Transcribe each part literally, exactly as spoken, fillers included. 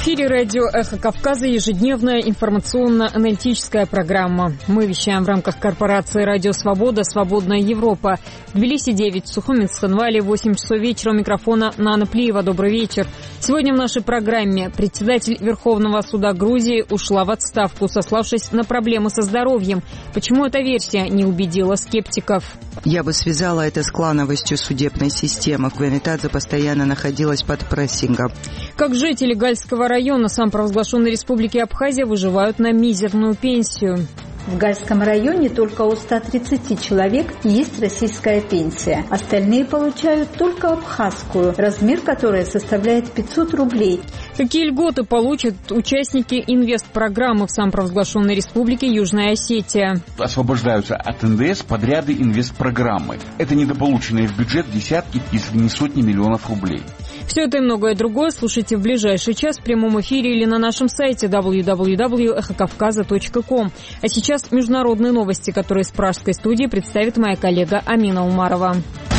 эфире радио «Эхо Кавказа» ежедневная информационно-аналитическая программа. Мы вещаем в рамках корпорации «Радио Свобода», «Свободная Европа». В Тбилиси девять, в Сухуми, Цхинвале восемь часов вечера. У микрофона Нана Плиева. Добрый вечер. Сегодня в нашей программе председатель Верховного суда Грузии ушла в отставку, сославшись на проблемы со здоровьем. Почему эта версия не убедила скептиков? Я бы связала это с клановостью судебной системы. Квенитадзе постоянно находилась под прессингом. Как жители Гальского района самопровозглашенной республики Абхазия выживают на мизерную пенсию. В Гальском районе только у ста тридцати человек есть российская пенсия. Остальные получают только абхазскую, размер которой составляет пятьсот рублей. Какие льготы получат участники инвестпрограммы в самопровозглашенной республике Южная Осетия? Освобождаются от эн дэ эс подряды инвестпрограммы. Это недополученные в бюджет десятки, если не сотни миллионов рублей. Все это и многое другое слушайте в ближайший час в прямом эфире или на нашем сайте дабл ю дабл ю дабл ю точка эхо кавказа точка ком. А сейчас международные новости, которые из пражской студии представит моя коллега Амина Умарова.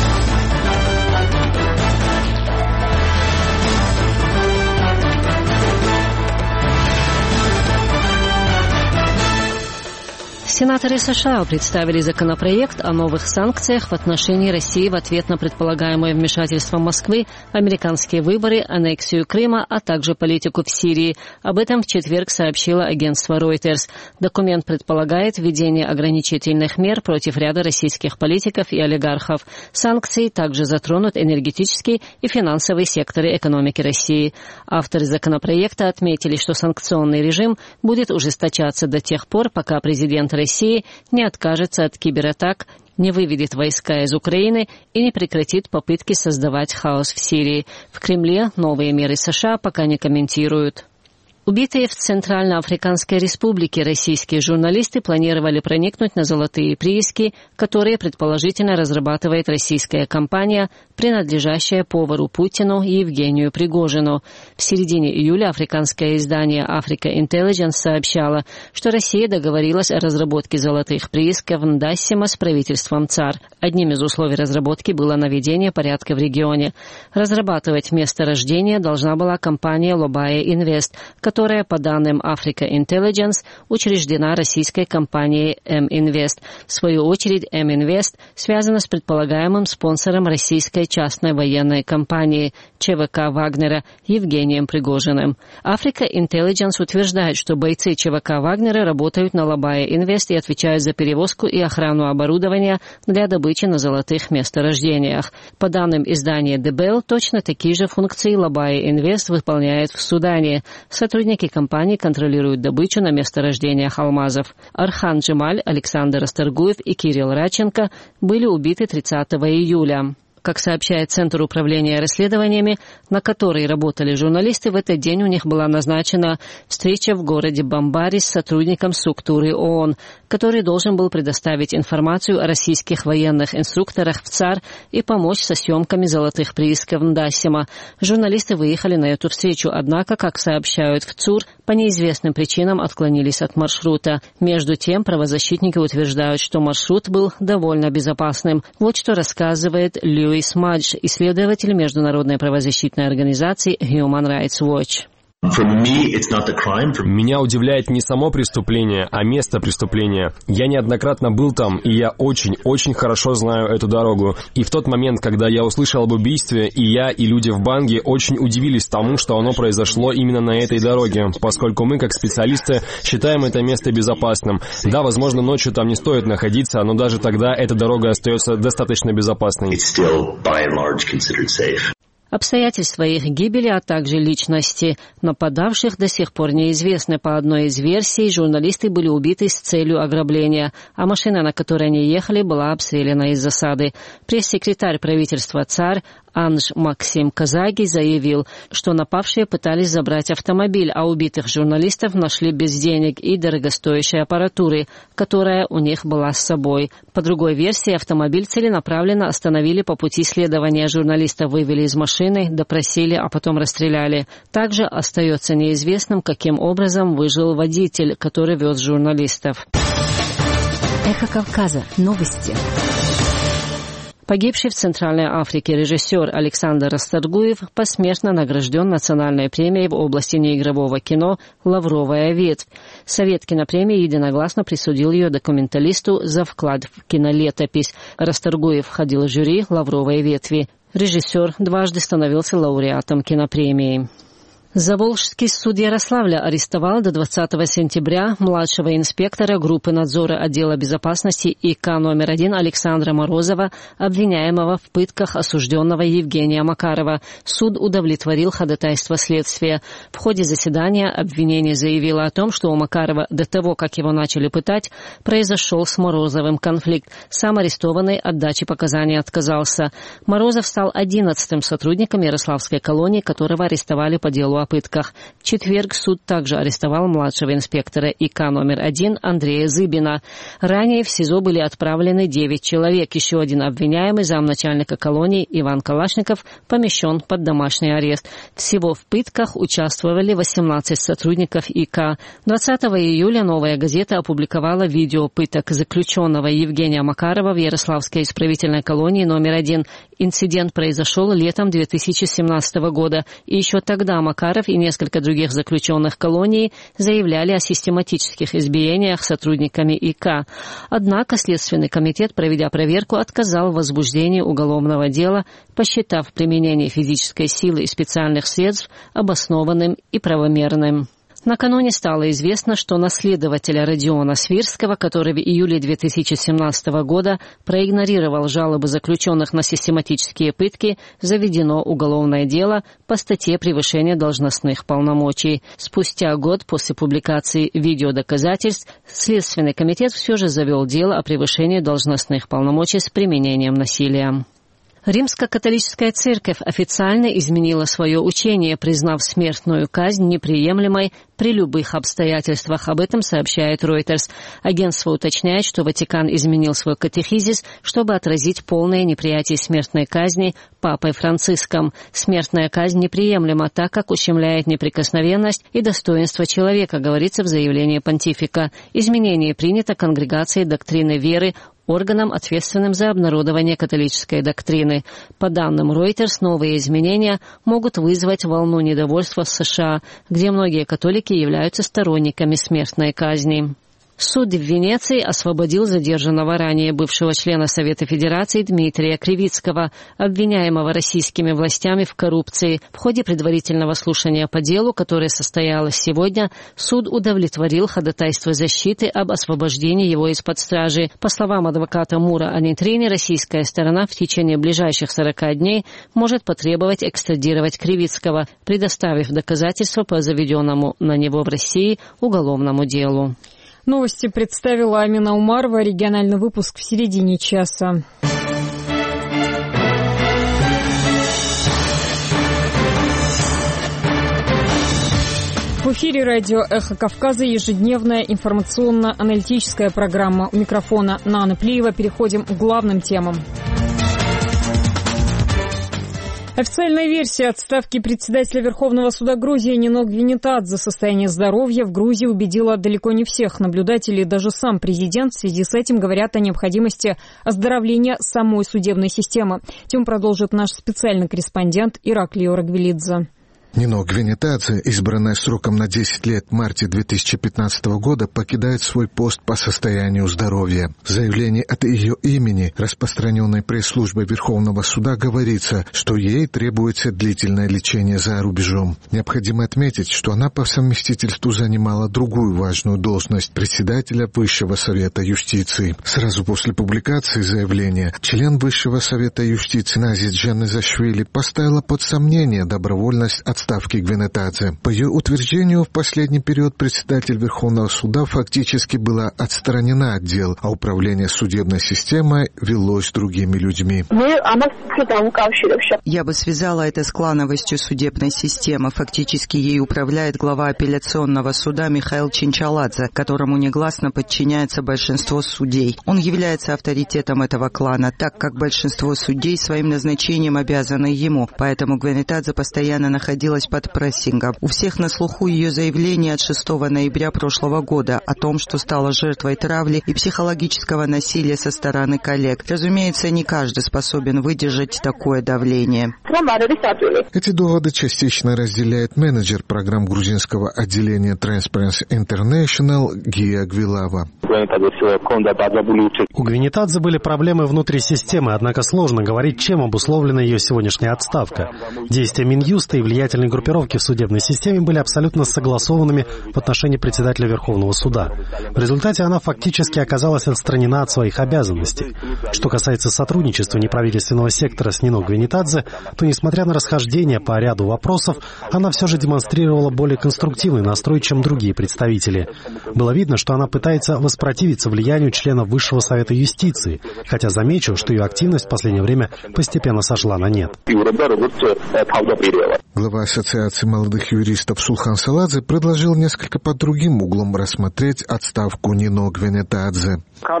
Сенаторы США представили законопроект о новых санкциях в отношении России в ответ на предполагаемое вмешательство Москвы, американские выборы, аннексию Крыма, а также политику в Сирии. Об этом в четверг сообщило агентство Reuters. Документ предполагает введение ограничительных мер против ряда российских политиков и олигархов. Санкции также затронут энергетический и финансовый секторы экономики России. Авторы законопроекта отметили, что санкционный режим будет ужесточаться до тех пор, пока президент России России не откажется от кибератак, не выведет войска из Украины и не прекратит попытки создавать хаос в Сирии. В Кремле новые меры США пока не комментируют. Убитые в Центральноафриканской Республике российские журналисты планировали проникнуть на золотые прииски, которые предположительно разрабатывает российская компания, принадлежащая повару Путину и Евгению Пригожину. В середине июля африканское издание Africa Intelligence сообщало, что Россия договорилась о разработке золотых приисков в Ндассимо с правительством ЦАР. Одним из условий разработки было наведение порядка в регионе. Разрабатывать месторождение должна была компания Лобая Инвест, которая, по данным Africa Intelligence, учреждена российской компанией М-Инвест. В свою очередь, М-Инвест связана с предполагаемым спонсором российской частной военной компании ЧВК Вагнера Евгением Пригожиным. Africa Intelligence утверждает, что бойцы ЧВК Вагнера работают на Лобая Инвест и отвечают за перевозку и охрану оборудования для добычи на золотых месторождениях. По данным издания The Bell, точно такие же функции Лобая Инвест выполняет в Судане. Сотрудники компании контролируют добычу на месторождениях алмазов. Архан Джемаль, Александр Асторгуев и Кирилл Радченко были убиты тридцатого июля. Как сообщает Центр управления расследованиями, на который работали журналисты, в этот день у них была назначена встреча в городе Бамбари с сотрудником структуры ООН, который должен был предоставить информацию о российских военных инструкторах в ЦАР и помочь со съемками золотых приисков Ндассимо. Журналисты выехали на эту встречу, однако, как сообщают в ЦУР, по неизвестным причинам отклонились от маршрута. Между тем, правозащитники утверждают, что маршрут был довольно безопасным. Вот что рассказывает Льюис Мадж, исследователь международной правозащитной организации Human Rights Watch. Меня удивляет не само преступление, а место преступления. Я неоднократно был там, и я очень-очень хорошо знаю эту дорогу. И в тот момент, когда я услышал об убийстве, и я, и люди в Банге очень удивились тому, что оно произошло именно на этой дороге, поскольку мы, как специалисты, считаем это место безопасным. Да, возможно, ночью там не стоит находиться, но даже тогда эта дорога остается достаточно безопасной. Обстоятельства их гибели, а также личности нападавших до сих пор неизвестны. По одной из версий, журналисты были убиты с целью ограбления, а машина, на которой они ехали, была обстреляна из засады. Пресс-секретарь правительства ЦАР Анж Максим Казаги заявил, что напавшие пытались забрать автомобиль, а убитых журналистов нашли без денег и дорогостоящей аппаратуры, которая у них была с собой. По другой версии, автомобиль целенаправленно остановили по пути следования. Журналистов вывели из машины, допросили, а потом расстреляли. Также остается неизвестным, каким образом выжил водитель, который вез журналистов. Эхо Кавказа. Новости. Погибший в Центральной Африке режиссер Александр Расторгуев посмертно награжден национальной премией в области неигрового кино «Лавровая ветвь». Совет кинопремии единогласно присудил ее документалисту за вклад в кинолетопись. Расторгуев входил в жюри «Лавровой ветви». Режиссер дважды становился лауреатом кинопремии. Заволжский суд Ярославля арестовал до двадцатого сентября младшего инспектора группы надзора отдела безопасности ИК номер один Александра Морозова, обвиняемого в пытках осужденного Евгения Макарова. Суд удовлетворил ходатайство следствия. В ходе заседания обвинение заявило о том, что у Макарова до того, как его начали пытать, произошел с Морозовым конфликт. Сам арестованный от дачи показаний отказался. Морозов стал одиннадцатым сотрудником Ярославской колонии, которого арестовали по делу о пытках. В четверг суд также арестовал младшего инспектора ИК номер один Андрея Зыбина. Ранее в СИЗО были отправлены девять человек. Еще один обвиняемый, замначальника колонии Иван Калашников, помещен под домашний арест. Всего в пытках участвовали восемнадцать сотрудников ИК. двадцатого июля «Новая газета» опубликовала видео пыток заключенного Евгения Макарова в Ярославской исправительной колонии номер один. Инцидент произошел летом две тысячи семнадцатого года. И еще тогда Макаров и несколько других заключенных колонии заявляли о систематических избиениях сотрудниками ИК. Однако Следственный комитет, проведя проверку, отказал в возбуждении уголовного дела, посчитав применение физической силы и специальных средств обоснованным и правомерным. Накануне стало известно, что на следователя Родиона Свирского, который в июле две тысячи семнадцатого года проигнорировал жалобы заключенных на систематические пытки, заведено уголовное дело по статье «Превышение должностных полномочий». Спустя год после публикации видеодоказательств Следственный комитет все же завел дело о превышении должностных полномочий с применением насилия. Римско-католическая церковь официально изменила свое учение, признав смертную казнь неприемлемой при любых обстоятельствах. Об этом сообщает Reuters. Агентство уточняет, что Ватикан изменил свой катехизис, чтобы отразить полное неприятие смертной казни Папой Франциском. Смертная казнь неприемлема, так как ущемляет неприкосновенность и достоинство человека, говорится в заявлении понтифика. Изменение принято Конгрегацией доктрины веры, органом, ответственным за обнародование католической доктрины. По данным Reuters, новые изменения могут вызвать волну недовольства в США, где многие католики являются сторонниками смертной казни. Суд в Венеции освободил задержанного ранее бывшего члена Совета Федерации Дмитрия Кривицкого, обвиняемого российскими властями в коррупции. В ходе предварительного слушания по делу, которое состоялось сегодня, суд удовлетворил ходатайство защиты об освобождении его из-под стражи. По словам адвоката Мура Анитрини, российская сторона в течение ближайших сорока дней может потребовать экстрадировать Кривицкого, предоставив доказательства по заведенному на него в России уголовному делу. Новости представила Амина Умарова. Региональный выпуск в середине часа. В эфире радио «Эхо Кавказа» ежедневная информационно-аналитическая программа. У микрофона Нана Плиева. Переходим к главным темам. Официальная версия отставки председателя Верховного суда Грузии Нино Гвинетадзе. Состояние здоровья в Грузии убедило далеко не всех наблюдателей. Даже сам президент в связи с этим говорят о необходимости оздоровления самой судебной системы. Тему продолжит наш специальный корреспондент Ираклий Орагвелидзе. Нино Гвинетадзе, избранная сроком на десять лет в марте две тысячи пятнадцатого года, покидает свой пост по состоянию здоровья. В заявлении от ее имени, распространенной пресс-службой Верховного суда, говорится, что ей требуется длительное лечение за рубежом. Необходимо отметить, что она по совместительству занимала другую важную должность председателя Высшего совета юстиции. Сразу после публикации заявления член Высшего совета юстиции Назис Джанизашвили поставила под сомнение добровольность отставки ставки Гвинетадзе. По ее утверждению, в последний период председатель Верховного суда фактически была отстранена от дел, а управление судебной системой велось другими людьми. Я бы связала это с клановостью судебной системы. Фактически ей управляет глава апелляционного суда Михаил Чинчаладзе, которому негласно подчиняется большинство судей. Он является авторитетом этого клана, так как большинство судей своим назначением обязаны ему. Поэтому Гвинетадзе постоянно находилась находилась под прессингом. У всех на слуху ее заявление от шестого ноября прошлого года о том, что стала жертвой травли и психологического насилия со стороны коллег. Разумеется, не каждый способен выдержать такое давление. Эти доводы частично разделяет менеджер программ грузинского отделения Transparency International Гия Гвилава. У Гвинитадзе были проблемы внутри системы, однако сложно говорить, чем обусловлена ее сегодняшняя отставка. Действия Минюста и влиятельной группировки в судебной системе были абсолютно согласованными в отношении председателя Верховного суда. В результате она фактически оказалась отстранена от своих обязанностей. Что касается сотрудничества неправительственного сектора с Нино Гвинитадзе, то, несмотря на расхождения по ряду вопросов, она все же демонстрировала более конструктивный настрой, чем другие представители. Было видно, что она пытается воспротивиться влиянию членов Высшего совета юстиции, хотя замечу, что ее активность в последнее время постепенно сошла на нет. Глава Ассоциации молодых юристов Сулхан Саладзе предложил несколько под другим углом рассмотреть отставку Нино Гвинитадзе.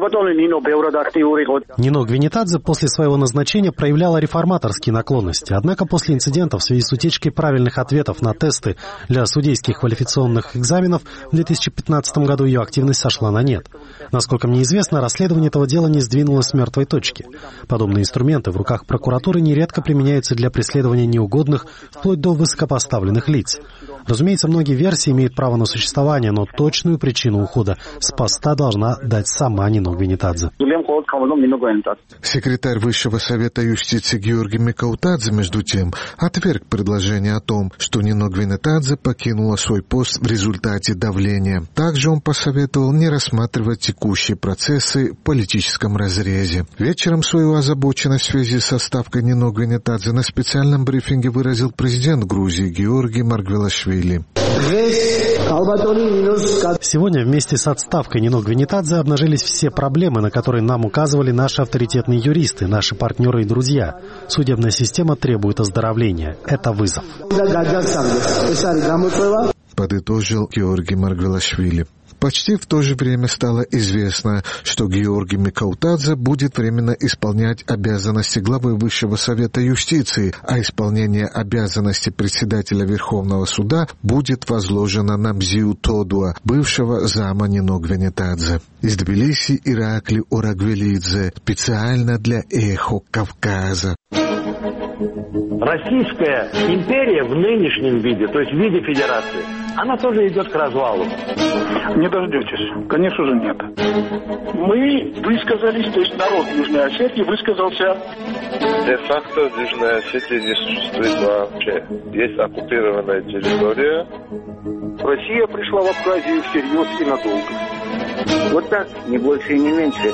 Нино Гвинитадзе после своего назначения проявляла реформаторские наклонности, однако после инцидента в связи с утечкой правильных ответов на тесты для судейских квалификационных экзаменов в две тысячи пятнадцатом году ее активность сошла на нет. Насколько мне известно, расследование этого дела не сдвинулось с мертвой точки. Подобные инструменты в руках прокуратуры нередко применяются для преследования неугодных, вплоть до высокопоставленных лиц. Разумеется, многие версии имеют право на существование, но точную причину ухода с поста должна дать сама Нино Гвинитадзе. Секретарь Высшего совета юстиции Георгий Микаутадзе, между тем, отверг предложение о том, что Нино Гвинитадзе покинула свой пост в результате давления. Также он посоветовал не рассматривать текущие процессы в политическом разрезе. Вечером свою озабоченность в связи с отставкой Нино Гвинитадзе на специальном брифинге выразил президент Грузии Георгий Маргвелашвили. Сегодня вместе с отставкой Нино Гвинитадзе обнажились все проблемы, на которые нам указывали наши авторитетные юристы, наши партнеры и друзья. Судебная система требует оздоровления. Это вызов. Подытожил Георгий Маргвелашвили. Почти в то же время стало известно, что Георгий Микаутадзе будет временно исполнять обязанности главы Высшего совета юстиции, а исполнение обязанностей председателя Верховного суда будет возложено на Мзию Тодуа, бывшего зама Нино Гвинитадзе. Из Тбилиси Иракли Орагвелидзе, специально для «Эхо Кавказа». Российская империя в нынешнем виде, то есть в виде федерации, она тоже идет к развалу. Не дождетесь. Конечно же, нет. Мы высказались, то есть народ Южной Осетии высказался. Де-факто Южная Осетия не существует вообще. Есть оккупированная территория. Россия пришла в Абхазию всерьез и надолго. Вот так, не больше и не меньше.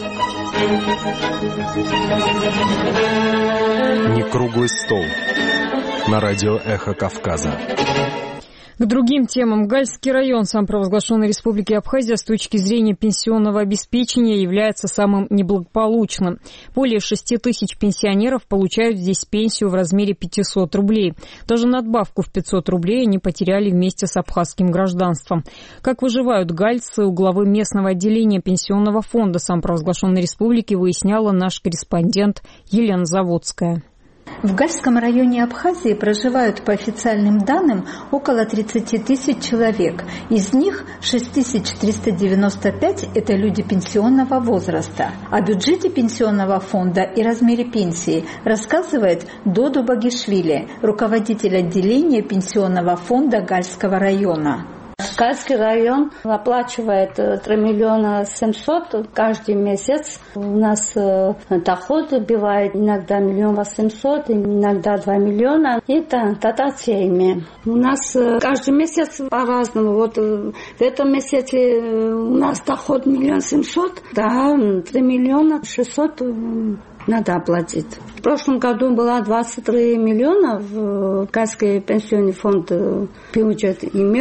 Не круглый стол. На радио «Эхо Кавказа». К другим темам. Гальский район самопровозглашенной Республики Абхазия с точки зрения пенсионного обеспечения является самым неблагополучным. Более шести тысяч пенсионеров получают здесь пенсию в размере пятьсот рублей. Даже надбавку в пятьсот рублей они потеряли вместе с абхазским гражданством. Как выживают гальцы, у главы местного отделения Пенсионного фонда самопровозглашенной Республики выясняла наш корреспондент Елена Заводская. В Гальском районе Абхазии проживают по официальным данным около тридцать тысяч человек. Из них шесть тысяч триста девяносто пять – это люди пенсионного возраста. О бюджете пенсионного фонда и размере пенсии рассказывает Доду Багишвили, руководитель отделения Пенсионного фонда Гальского района. Гальский район оплачивает три миллиона семьсот каждый месяц. У нас доход бывает иногда миллион восемьсот, иногда два миллиона. Это дотациями. У нас каждый месяц по-разному. Вот в этом месяце у нас доход миллион семьсот, да, три миллиона шестьсот надо оплатить. В прошлом году было двадцать три миллиона в Гальский пенсионный фонд бюджет имел. В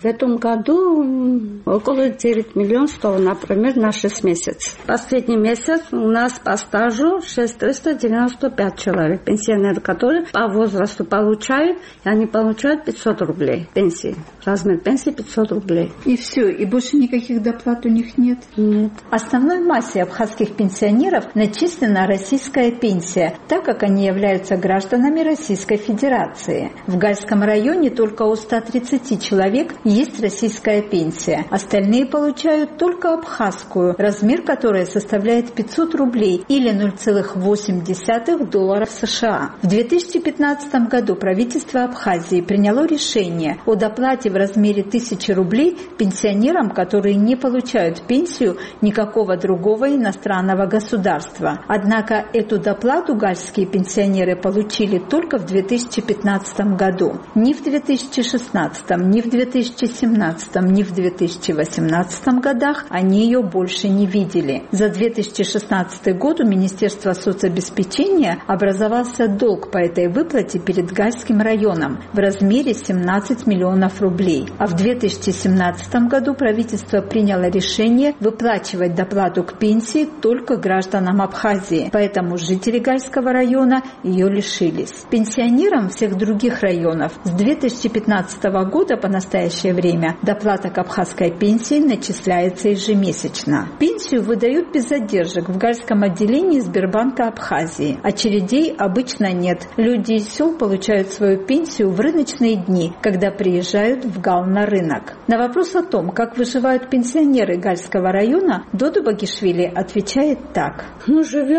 В этом году около девять миллионов сто, например, на шесть месяцев. Последний месяц у нас по стажу шесть тысяч триста девяносто пять человек, пенсионеры, которые по возрасту получают, и они получают пятьсот рублей пенсии. Размер пенсии пятьсот рублей. И все, и больше никаких доплат у них нет? Нет. Основной массе абхазских пенсионеров начислена российская пенсия, так как они являются гражданами Российской Федерации. В Гальском районе только у ста тридцати человек есть российская пенсия. Остальные получают только абхазскую, размер которой составляет пятьсот рублей или ноль целых восемь десятых долларов США. В две тысячи пятнадцатом году правительство Абхазии приняло решение о доплате в размере тысячи рублей пенсионерам, которые не получают пенсию никакого другого иностранного государства. Однако эту доплату гальские пенсионеры получили только в две тысячи пятнадцатом году. Ни в две тысячи шестнадцатом, ни в две тысячи семнадцатом, ни в две тысячи восемнадцатом годах они ее больше не видели. За две тысячи шестнадцатый год у Министерства соцобеспечения образовался долг по этой выплате перед Гальским районом в размере семнадцать миллионов рублей. А в две тысячи семнадцатом году правительство приняло решение выплачивать доплату к пенсии только гражданам Абхазии. Поэтому жители Гальского района ее лишились. Пенсионерам всех других районов с две тысячи пятнадцатого года по настоящее время доплата к абхазской пенсии начисляется ежемесячно. Пенсию выдают без задержек в Гальском отделении Сбербанка Абхазии. Очередей обычно нет. Люди из сел получают свою пенсию в рыночные дни, когда приезжают в Гал на рынок. На вопрос о том, как выживают пенсионеры Гальского района, Додо Багишвили отвечает так. Ну,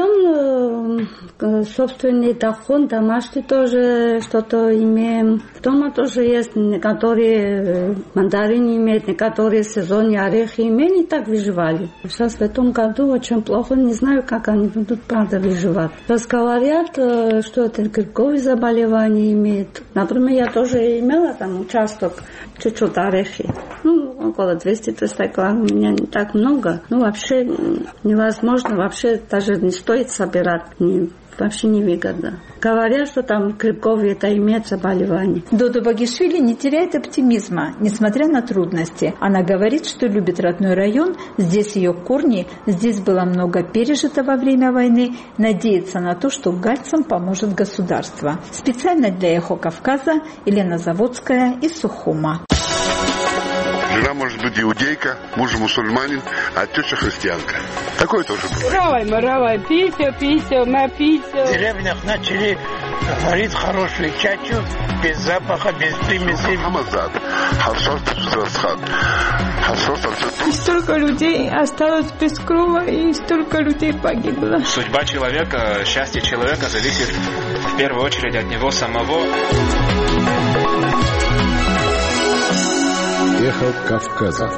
живем, э, собственный доход, домашний тоже что-то имеем. Дома тоже есть, некоторые мандарины имеют, некоторые сезонные орехи имеют, и так выживали. Сейчас в этом году очень плохо, не знаю, как они будут, правда, выживать. Сейчас говорят, что это грибковые заболевания имеют. Например, я тоже имела там участок, чуть-чуть орехи. Ну, около двести-триста килограмм, у меня не так много. Ну, вообще невозможно, вообще даже не стоит собирать. Не, вообще невыгодно. Говорят, что там грибковые это имеет заболевание. Додо Багишвили не теряет оптимизма, несмотря на трудности. Она говорит, что любит родной район, здесь ее корни, здесь было много пережито во время войны, надеется на то, что гальцам поможет государство. Специально для Эхо Кавказа Елена Заводская из Сухума. Жена может быть иудейка, муж мусульманин, а теща христианка. Такое тоже бывает. Равай, маравай, писю, писю, на писю. В деревнях начали варить хорошую чачу, без запаха, без примеси. И столько людей осталось без крова, и столько людей погибло. Судьба человека, счастье человека зависит в первую очередь от него самого. Эхо Кавказа.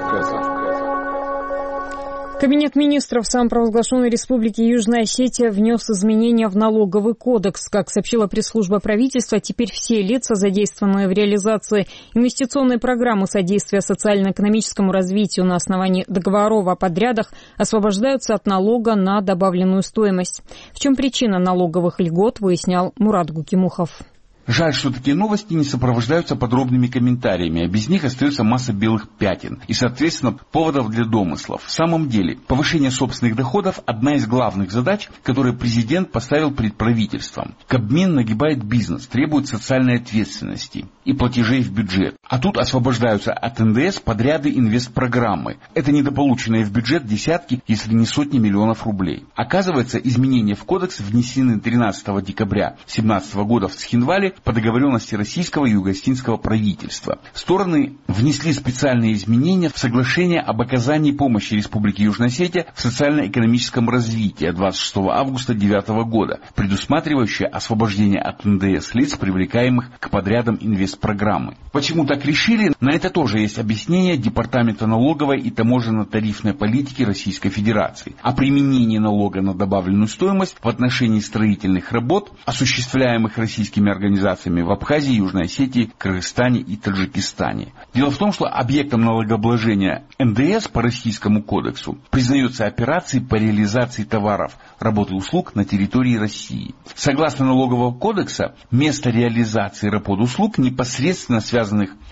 Кабинет министров самопровозглашенной Республики Южная Осетия внес изменения в налоговый кодекс. Как сообщила пресс-служба правительства, теперь все лица, задействованные в реализации инвестиционной программы содействия социально-экономическому развитию на основании договоров о подрядах, освобождаются от налога на добавленную стоимость. В чем причина налоговых льгот, выяснял Мурат Гукимухов. Жаль, что такие новости не сопровождаются подробными комментариями, а без них остается масса белых пятен и, соответственно, поводов для домыслов. В самом деле, повышение собственных доходов – одна из главных задач, которые президент поставил перед правительством. Кабмин нагибает бизнес, требует социальной ответственности и платежей в бюджет. А тут освобождаются от эн дэ эс подряды инвестпрограммы. Это недополученные в бюджет десятки, если не сотни миллионов рублей. Оказывается, изменения в кодекс внесены тринадцатого декабря две тысячи семнадцатого года в Цхинвале по договоренности российского и югославского правительства. Стороны внесли специальные изменения в соглашение об оказании помощи Республике Южная Осетия в социально-экономическом развитии двадцать шестого августа две тысячи девятого года, предусматривающее освобождение от эн дэ эс лиц, привлекаемых к подрядам инвестпрограммы. Почему так решили? На это тоже есть объяснение Департамента налоговой и таможенно-тарифной политики Российской Федерации. О применении налога на добавленную стоимость в отношении строительных работ, осуществляемых российскими организациями в Абхазии, Южной Осетии, Кыргызстане и Таджикистане. Дело в том, что объектом налогообложения эн дэ эс по Российскому кодексу признаются операции по реализации товаров, работ и услуг на территории России. Согласно налогового кодекса, место реализации работ и услуг, непосредственно связанных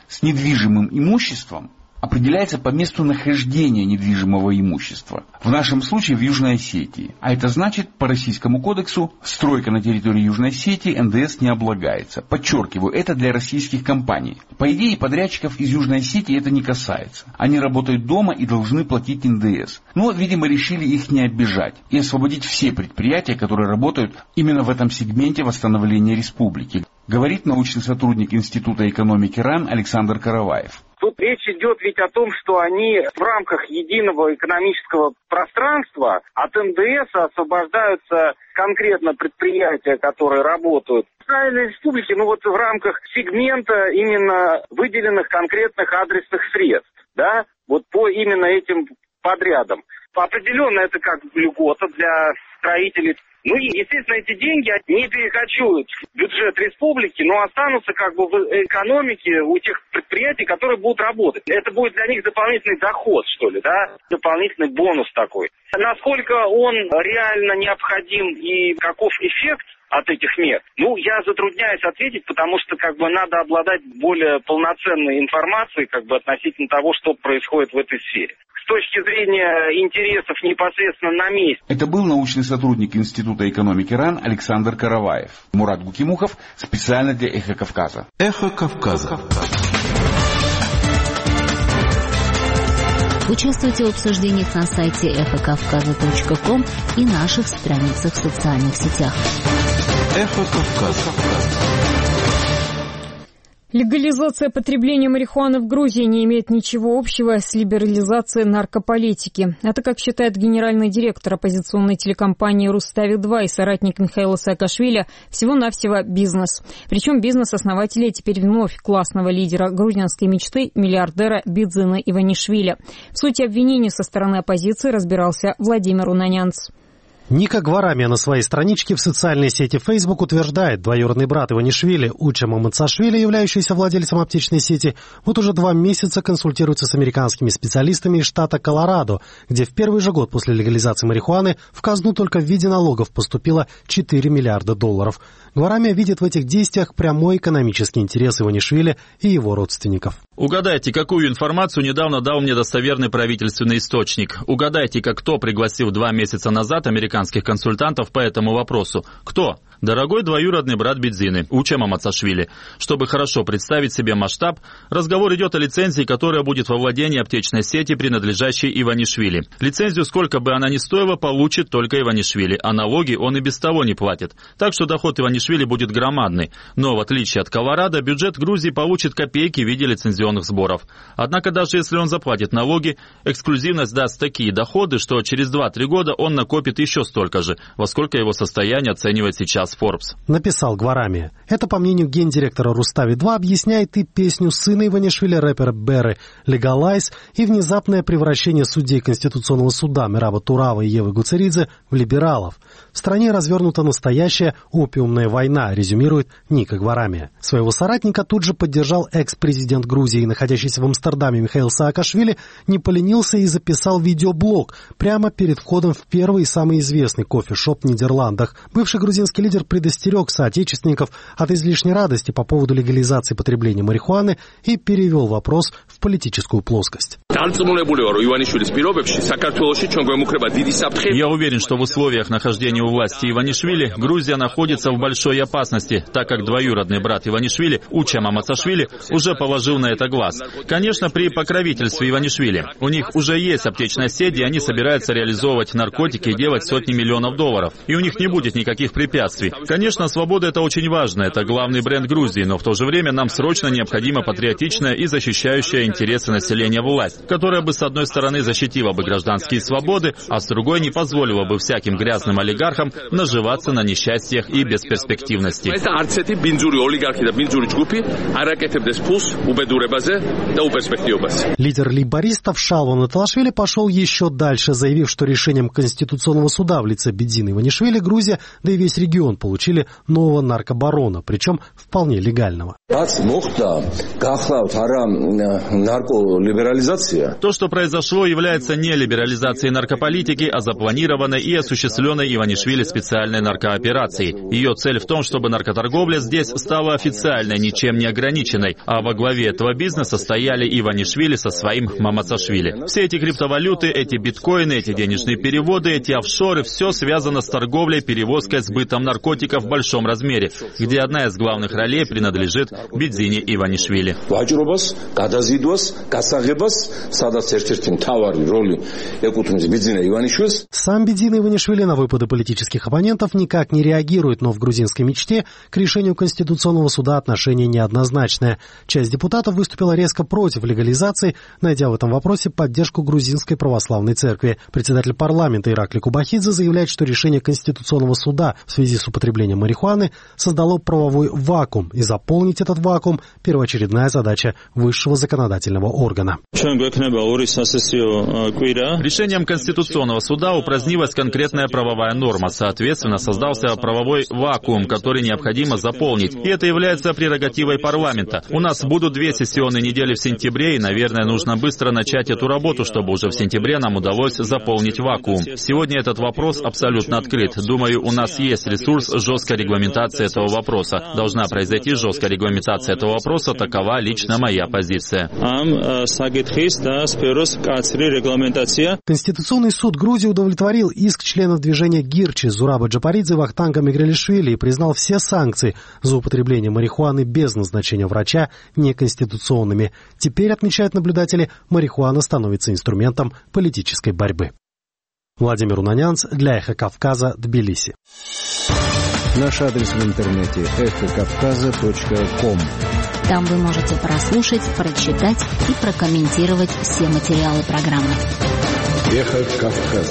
с недвижимым имуществом определяется по месту нахождения недвижимого имущества. В нашем случае в Южной Осетии. А это значит, по Российскому кодексу, стройка на территории Южной Осетии эн дэ эс не облагается. Подчеркиваю, это для российских компаний. По идее, подрядчиков из Южной Осетии это не касается. Они работают дома и должны платить эн дэ эс. Но, видимо, решили их не обижать и освободить все предприятия, которые работают именно в этом сегменте восстановления республики. Говорит научный сотрудник Института экономики РАН Александр Караваев. Тут речь идет ведь о том, что они в рамках единого экономического пространства от эн дэ эс освобождаются конкретно предприятия, которые работают в Федеральной Республике, ну вот в рамках сегмента именно выделенных конкретных адресных средств, да, вот по именно этим подрядам. Определенно это как льгота для строителей. Ну и, естественно, эти деньги не перекочуют в бюджет республики, но останутся как бы в экономике у тех предприятий, которые будут работать. Это будет для них дополнительный доход, что ли, да, дополнительный бонус такой. Насколько он реально необходим и каков эффект от этих мер, ну, я затрудняюсь ответить, потому что как бы надо обладать более полноценной информацией как бы относительно того, что происходит в этой сфере. С точки зрения интересов непосредственно на месте. Это был научный сотрудник Института экономики РАН Александр Караваев. Мурат Гукимухов специально для «Эхо Кавказа». «Эхо Кавказа». Участвуйте в обсуждениях на сайте эхо кавказа точка ком и наших страницах в социальных сетях. «Эхо Кавказа». Легализация потребления марихуаны в Грузии не имеет ничего общего с либерализацией наркополитики. Это, как считает генеральный директор оппозиционной телекомпании «Рустави-два» и соратник Михаила Саакашвили, всего-навсего бизнес. Причем бизнес основателя теперь вновь классного лидера грузинской мечты, миллиардера Бидзина Иванишвили. В сути обвинений со стороны оппозиции разбирался Владимир Унанянц. Ника Гварамия на своей страничке в социальной сети Facebook утверждает, двоюродный брат Иванишвили, Уча Мамацашвили, являющийся владельцем аптечной сети, вот уже два месяца консультируется с американскими специалистами из штата Колорадо, где в первый же год после легализации марихуаны в казну только в виде налогов поступило четыре миллиарда долларов. Гварамия видит в этих действиях прямой экономический интерес Иванишвили и его родственников. Угадайте, какую информацию недавно дал мне достоверный правительственный источник. Угадайте-ка, кто пригласил два месяца назад американских консультантов по этому вопросу. Кто? Дорогой двоюродный брат Бидзины, Уча Мамацашвили. Чтобы хорошо представить себе масштаб, разговор идет о лицензии, которая будет во владении аптечной сети, принадлежащей Иванишвили. Лицензию, сколько бы она ни стоила, получит только Иванишвили, а налоги он и без того не платит. Так что доход Иванишвили будет громадный. Но в отличие от Колорадо, бюджет Грузии получит копейки в виде лицензионных сборов. Однако даже если он заплатит налоги, эксклюзивность даст такие доходы, что через два-три года он накопит еще столько же, во сколько его состояние оценивает сейчас Forbes. Написал Гварамия. Это, по мнению гендиректора Рустави-два, объясняет и песню сына Иванишвили, рэпера Беры «Legalize», и внезапное превращение судей Конституционного суда Мираба Турава и Евы Гуцеридзе в либералов. В стране развернута настоящая опиумная война, резюмирует Ника Гварамия. Своего соратника тут же поддержал экс-президент Грузии, находящийся в Амстердаме Михаил Саакашвили, не поленился и записал видеоблог прямо перед входом в первый и самый известный кофешоп в Нидерландах. Бывший грузинский лидер предостерег соотечественников от излишней радости по поводу легализации потребления марихуаны и перевел вопрос в политическую плоскость. Я уверен, что в условиях нахождения у власти Иванишвили Грузия находится в большой опасности, так как двоюродный брат Иванишвили, Уча Мамацашвили, уже положил на это глаз. Конечно, при покровительстве Иванишвили. У них уже есть аптечная сеть, и они собираются реализовывать наркотики и делать сотни миллионов долларов. И у них не будет никаких препятствий. Конечно, свобода — это очень важно, это главный бренд Грузии, но в то же время нам срочно необходима патриотичная и защищающая интересы населения власть, которая бы с одной стороны защитила бы гражданские свободы, а с другой не позволила бы всяким грязным олигархам наживаться на несчастьях и бесперспективности. Лидер лейбористов Шалва Наталашвили пошел еще дальше, заявив, что решением Конституционного суда суда в лице Бедзины Иванишвили Грузия, да и весь регион получили нового наркобарона, причем вполне легального. То, что произошло, является не либерализацией наркополитики, а запланированной и осуществленной Иванишвили специальной наркооперацией. Ее цель в том, чтобы наркоторговля здесь стала официальной, ничем не ограниченной, а во главе этого бизнеса стояли Иванишвили со своим Мамасашвили. Все эти криптовалюты, эти биткоины, эти денежные переводы, эти офшоры, все связано с торговлей, перевозкой, сбытом наркотиков в большом размере, где одна из главных ролей принадлежит Бедзине Иванишвили. Сам Бедзина Иванишвили на выпады политических оппонентов никак не реагирует, но в грузинской мечте к решению Конституционного суда отношение неоднозначное. Часть депутатов выступила резко против легализации, найдя в этом вопросе поддержку грузинской православной церкви. Председатель парламента Иракли Кубахидзе заявляет, что решение Конституционного суда в связи с употреблением марихуаны создало правовой вакуум, и заполнить этот вакуум – первоочередная задача высшего законодательного органа. Решением Конституционного суда упразднилась конкретная правовая норма. Соответственно, создался правовой вакуум, который необходимо заполнить. И это является прерогативой парламента. У нас будут две сессионные недели в сентябре, и, наверное, нужно быстро начать эту работу, чтобы уже в сентябре нам удалось заполнить вакуум. Сегодня этот вопрос абсолютно открыт. Думаю, у нас есть ресурс жесткой регламентации этого вопроса. Должна произойти жесткая регламентация этого вопроса, такова лично моя позиция. Конституционный суд Грузии удовлетворил иск членов движения Гирчи Зураба Джапаридзе и Вахтанга Мигрелишвили и признал все санкции за употребление марихуаны без назначения врача неконституционными. Теперь, отмечают наблюдатели, марихуана становится инструментом политической борьбы. Владимир Унанянц для «Эхо Кавказа», Тбилиси. Наш адрес в интернете эхо кавказа точка ком. Там вы можете прослушать, прочитать и прокомментировать все материалы программы. Эхо Кавказа.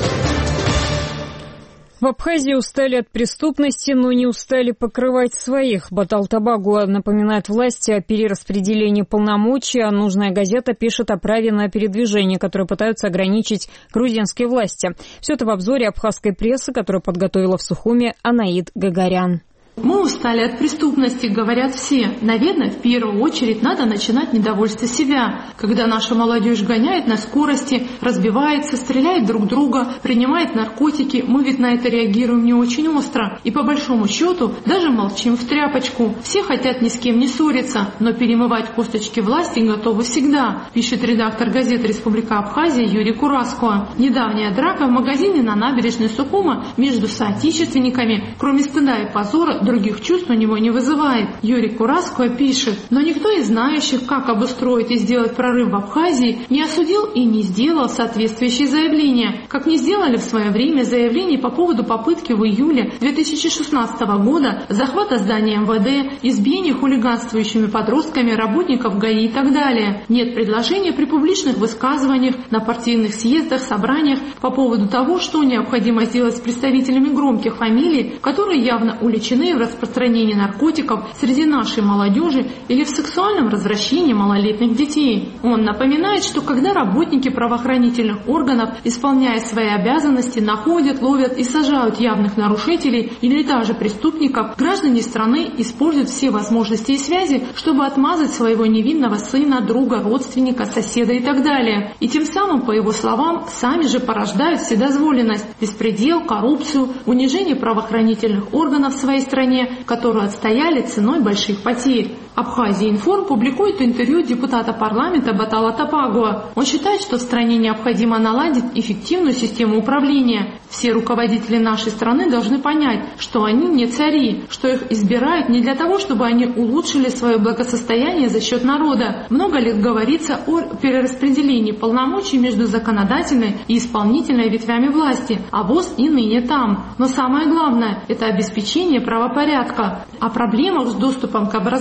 В Абхазии устали от преступности, но не устали покрывать своих. Батал-Табагуа напоминает власти о перераспределении полномочий, а «Нужная газета» пишет о праве на передвижение, которое пытаются ограничить грузинские власти. Все это в обзоре абхазской прессы, которую подготовила в Сухуме Анаид Гагарян. Мы устали от преступности, говорят все. Наверное, в первую очередь надо начинать недовольство себя. Когда наша молодежь гоняет на скорости, разбивается, стреляет друг друга, принимает наркотики, мы ведь на это реагируем не очень остро. И по большому счету даже молчим в тряпочку. Все хотят ни с кем не ссориться, но перемывать косточки власти готовы всегда, пишет редактор газеты «Республика Абхазия» Юрий Кураскуа. Недавняя драка в магазине на набережной Сухума между соотечественниками, кроме стыда и позора, других чувств у него не вызывает. Юрий Кураскуа пишет: но никто из знающих, как обустроить и сделать прорыв в Абхазии, не осудил и не сделал соответствующие заявления, как не сделали в свое время заявление по поводу попытки в июле две тысячи шестнадцатого года захвата здания эм вэ дэ, избиения хулиганствующими подростками работников ГАИ и так далее. Нет предложения при публичных высказываниях, на партийных съездах, собраниях по поводу того, что необходимо сделать с представителями громких фамилий, которые явно уличены в распространении наркотиков среди нашей молодежи или в сексуальном развращении малолетних детей. Он напоминает, что когда работники правоохранительных органов, исполняя свои обязанности, находят, ловят и сажают явных нарушителей или даже преступников, граждане страны используют все возможности и связи, чтобы отмазать своего невинного сына, друга, родственника, соседа и так далее. И тем самым, по его словам, сами же порождают вседозволенность, беспредел, коррупцию, унижение правоохранительных органов в своей стране, которую отстояли ценой больших потерь. Абхазия Информ публикует интервью депутата парламента Батала Табагуа. Он считает, что в стране необходимо наладить эффективную систему управления. Все руководители нашей страны должны понять, что они не цари, что их избирают не для того, чтобы они улучшили свое благосостояние за счет народа. Много лет говорится о перераспределении полномочий между законодательной и исполнительной ветвями власти, а ВОС и ныне там. Но самое главное – это обеспечение правопорядка. О проблемах с доступом к образованию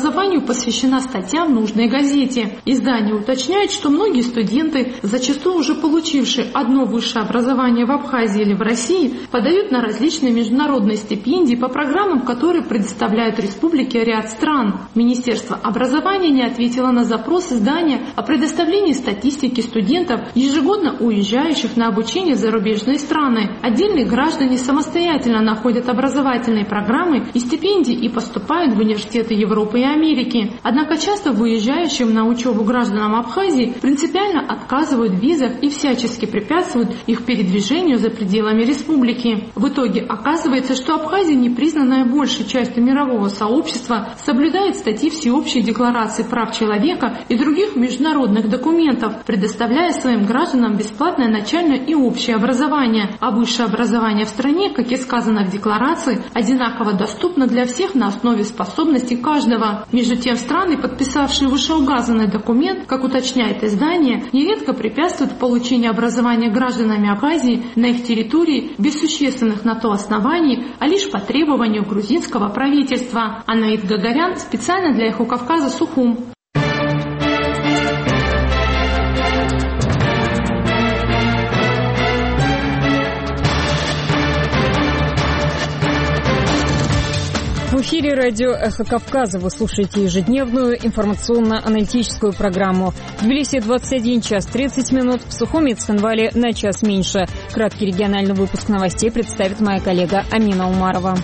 посвящена статья в нужной газете. Издание уточняет, что многие студенты, зачастую уже получившие одно высшее образование в Абхазии или в России, подают на различные международные стипендии по программам, которые предоставляют республике ряд стран. Министерство образования не ответило на запрос издания о предоставлении статистики студентов, ежегодно уезжающих на обучение в зарубежные страны. Отдельные граждане самостоятельно находят образовательные программы и стипендии и поступают в университеты Европы и Америки. Однако часто выезжающим на учебу гражданам Абхазии принципиально отказывают в визах и всячески препятствуют их передвижению за пределами республики. В итоге оказывается, что Абхазия, непризнанная большей частью мирового сообщества, соблюдает статьи Всеобщей декларации прав человека и других международных документов, предоставляя своим гражданам бесплатное начальное и общее образование, а высшее образование в стране, как и сказано в декларации, одинаково доступно для всех на основе способностей каждого. Между тем, страны, подписавшие вышеуказанный документ, как уточняет издание, нередко препятствуют получению образования гражданами Абхазии на их территории без существенных на то оснований, а лишь по требованию грузинского правительства. Анаит Гагарян специально для Эхо Кавказа, Сухум. В эфире радио «Эхо Кавказа». Вы слушаете ежедневную информационно-аналитическую программу. В Тбилиси двадцать один час тридцать минут, в Сухуми и Цхинвале на час меньше. Краткий региональный выпуск новостей представит моя коллега Амина Умарова.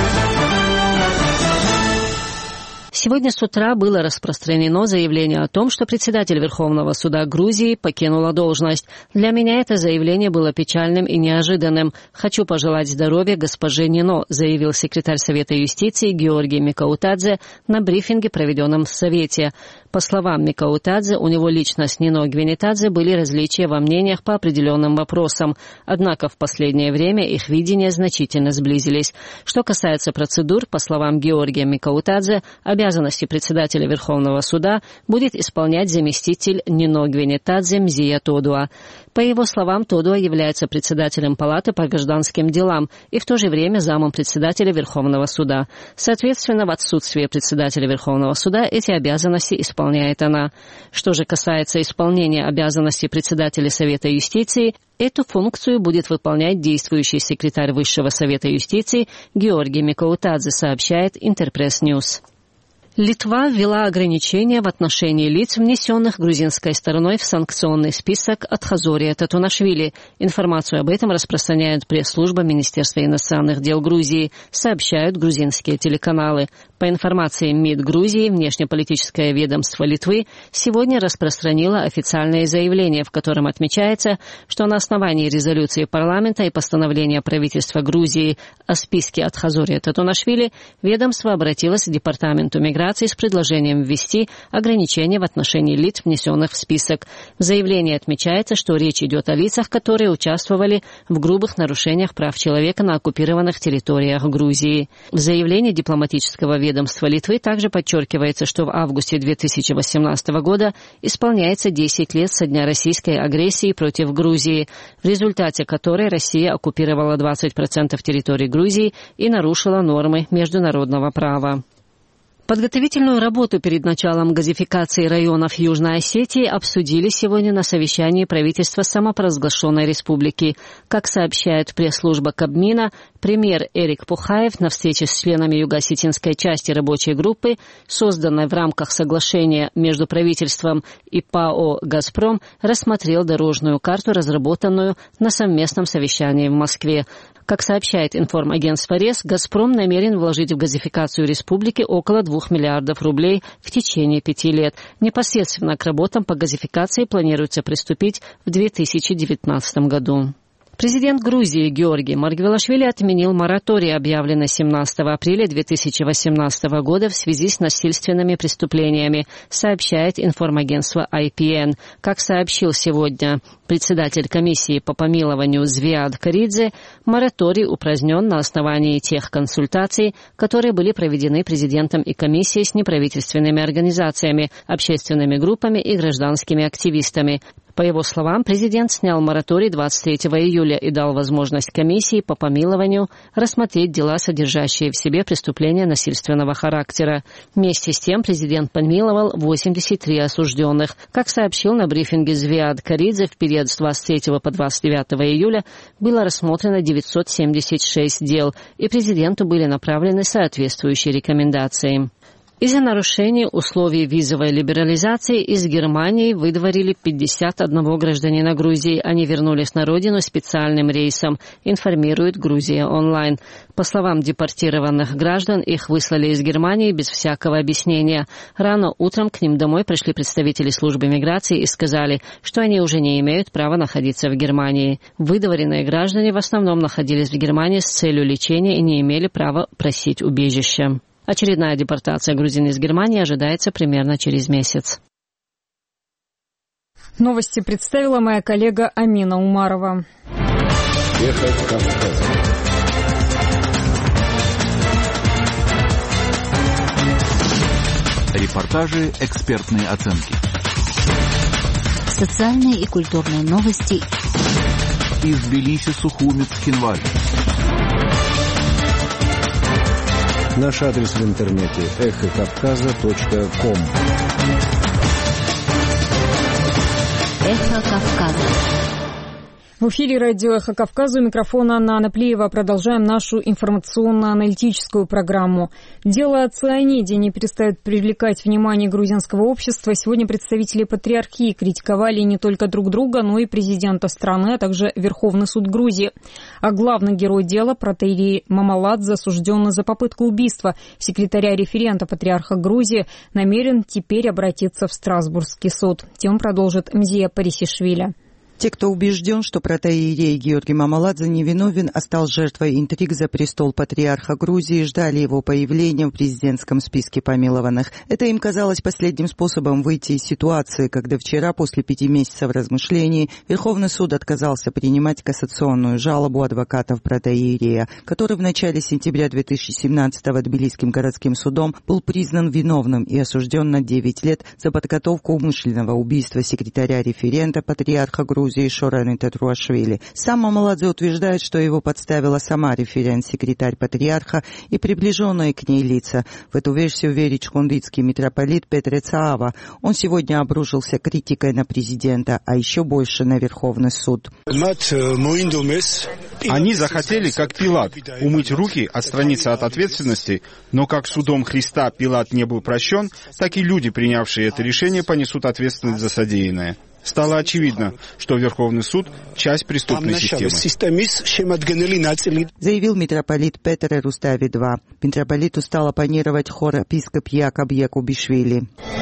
Сегодня с утра было распространено заявление о том, что председатель Верховного суда Грузии покинула должность. Для меня это заявление было печальным и неожиданным. Хочу пожелать здоровья госпоже Нино, заявил секретарь Совета юстиции Георгий Микаутадзе на брифинге, проведенном в Совете. По словам Микаутадзе, у него лично с Нино Гвинетадзе были различия во мнениях по определенным вопросам. Однако в последнее время их видения значительно сблизились. Что касается процедур, по словам Георгия Микаутадзе, обязанности председателя Верховного суда будет исполнять заместитель Нино Гвинетадзе Мзия Тодуа. По его словам, Тодуа является председателем Палаты по гражданским делам и в то же время замом председателя Верховного суда. Соответственно, в отсутствие председателя Верховного суда эти обязанности исполняет она. Что же касается исполнения обязанностей председателя Совета юстиции, эту функцию будет выполнять действующий секретарь Высшего Совета юстиции Георгий Микаутадзе, сообщает Интерпресс Ньюс. Литва ввела ограничения в отношении лиц, внесенных грузинской стороной в санкционный список Атхазория Татунашвили. Информацию об этом распространяет пресс-служба Министерства иностранных дел Грузии, сообщают грузинские телеканалы. По информации МИД Грузии, внешнеполитическое ведомство Литвы сегодня распространило официальное заявление, в котором отмечается, что на основании резолюции парламента и постановления правительства Грузии о списке Атхазория Татунашвили ведомство обратилось к Департаменту миграции с предложением ввести ограничения в отношении лиц, внесенных в список. В заявлении отмечается, что речь идет о лицах, которые участвовали в грубых нарушениях прав человека на оккупированных территориях Грузии. В заявлении дипломатического ведомства Литвы также подчеркивается, что в августе две тысячи восемнадцатого года исполняется десять лет со дня российской агрессии против Грузии, в результате которой Россия оккупировала двадцать процентов территории Грузии и нарушила нормы международного права. Подготовительную работу перед началом газификации районов Южной Осетии обсудили сегодня на совещании правительства самопровозглашенной республики. Как сообщает пресс-служба Кабмина, премьер Эрик Пухаев на встрече с членами юго-осетинской части рабочей группы, созданной в рамках соглашения между правительством и ПАО «Газпром», рассмотрел дорожную карту, разработанную на совместном совещании в Москве. Как сообщает информагентство РЕС, «Газпром» намерен вложить в газификацию республики около двух миллиардов рублей в течение пяти лет. Непосредственно к работам по газификации планируется приступить в две тысячи девятнадцатом году. Президент Грузии Георгий Маргвелашвили отменил мораторий, объявленный семнадцатого апреля две тысячи восемнадцатого года в связи с насильственными преступлениями, сообщает информагентство ай пи эн. Как сообщил сегодня председатель комиссии по помилованию Звиад Каридзе, мораторий упразднен на основании тех консультаций, которые были проведены президентом и комиссией с неправительственными организациями, общественными группами и гражданскими активистами. По его словам, президент снял мораторий двадцать третьего июля и дал возможность комиссии по помилованию рассмотреть дела, содержащие в себе преступления насильственного характера. Вместе с тем президент помиловал восемьдесят три осужденных. Как сообщил на брифинге Звиад Каридзе, в период с двадцать третьего по двадцать девятого июля было рассмотрено девятьсот семьдесят шесть дел, и президенту были направлены соответствующие рекомендации. Из-за нарушений условий визовой либерализации из Германии выдворили пятьдесят одного гражданина Грузии. Они вернулись на родину специальным рейсом, информирует Грузия онлайн. По словам депортированных граждан, их выслали из Германии без всякого объяснения. Рано утром к ним домой пришли представители службы миграции и сказали, что они уже не имеют права находиться в Германии. Выдворенные граждане в основном находились в Германии с целью лечения и не имели права просить убежища. Очередная депортация грузин из Германии ожидается примерно через месяц. Новости представила моя коллега Амина Умарова. Эхо Кавказа. Репортажи, экспертные оценки. Социальные и культурные новости. Из Тбилиси, Сухуми, Цхинвали. Наш адрес в интернете эхо кавказа точка ком. Эхо Кавказа. В эфире радио «Эхо Кавказа», у микрофона Анна Анаплиева. Продолжаем нашу информационно-аналитическую программу. Дело о цианиде не перестает привлекать внимание грузинского общества. Сегодня представители патриархии критиковали не только друг друга, но и президента страны, а также Верховный суд Грузии. А главный герой дела, протоиерей Мамаладзе, осужденный за попытку убийства секретаря-референта патриарха Грузии, намерен теперь обратиться в Страсбургский суд. Тему продолжит Мзия Парисишвили. Те, кто убежден, что протоиерей Георгий Мамаладзе невиновен, а стал жертвой интриг за престол патриарха Грузии, ждали его появления в президентском списке помилованных. Это им казалось последним способом выйти из ситуации, когда вчера, после пяти месяцев размышлений, Верховный суд отказался принимать кассационную жалобу адвокатов протоиерея, который в начале сентября две тысячи семнадцатого Тбилисским городским судом был признан виновным и осужден на девять лет за подготовку умышленного убийства секретаря-референта патриарха Грузии Шорены Тетруашвили. Сам Мамаладзе утверждает, что его подставила сама референт-секретарь патриарха и приближенные к ней лица. В эту версию верит шхундитский митрополит Петре Цаава. Он сегодня обрушился критикой на президента, а еще больше на Верховный суд. Они захотели, как Пилат, умыть руки, отстраниться от ответственности, но как судом Христа Пилат не был прощен, так и люди, принявшие это решение, понесут ответственность за содеянное. Стало очевидно, что Верховный суд – часть преступной системы. Заявил митрополит Петр Рустави-два. Митрополиту стал оппонировать хор епископ Якоб Якубишвили.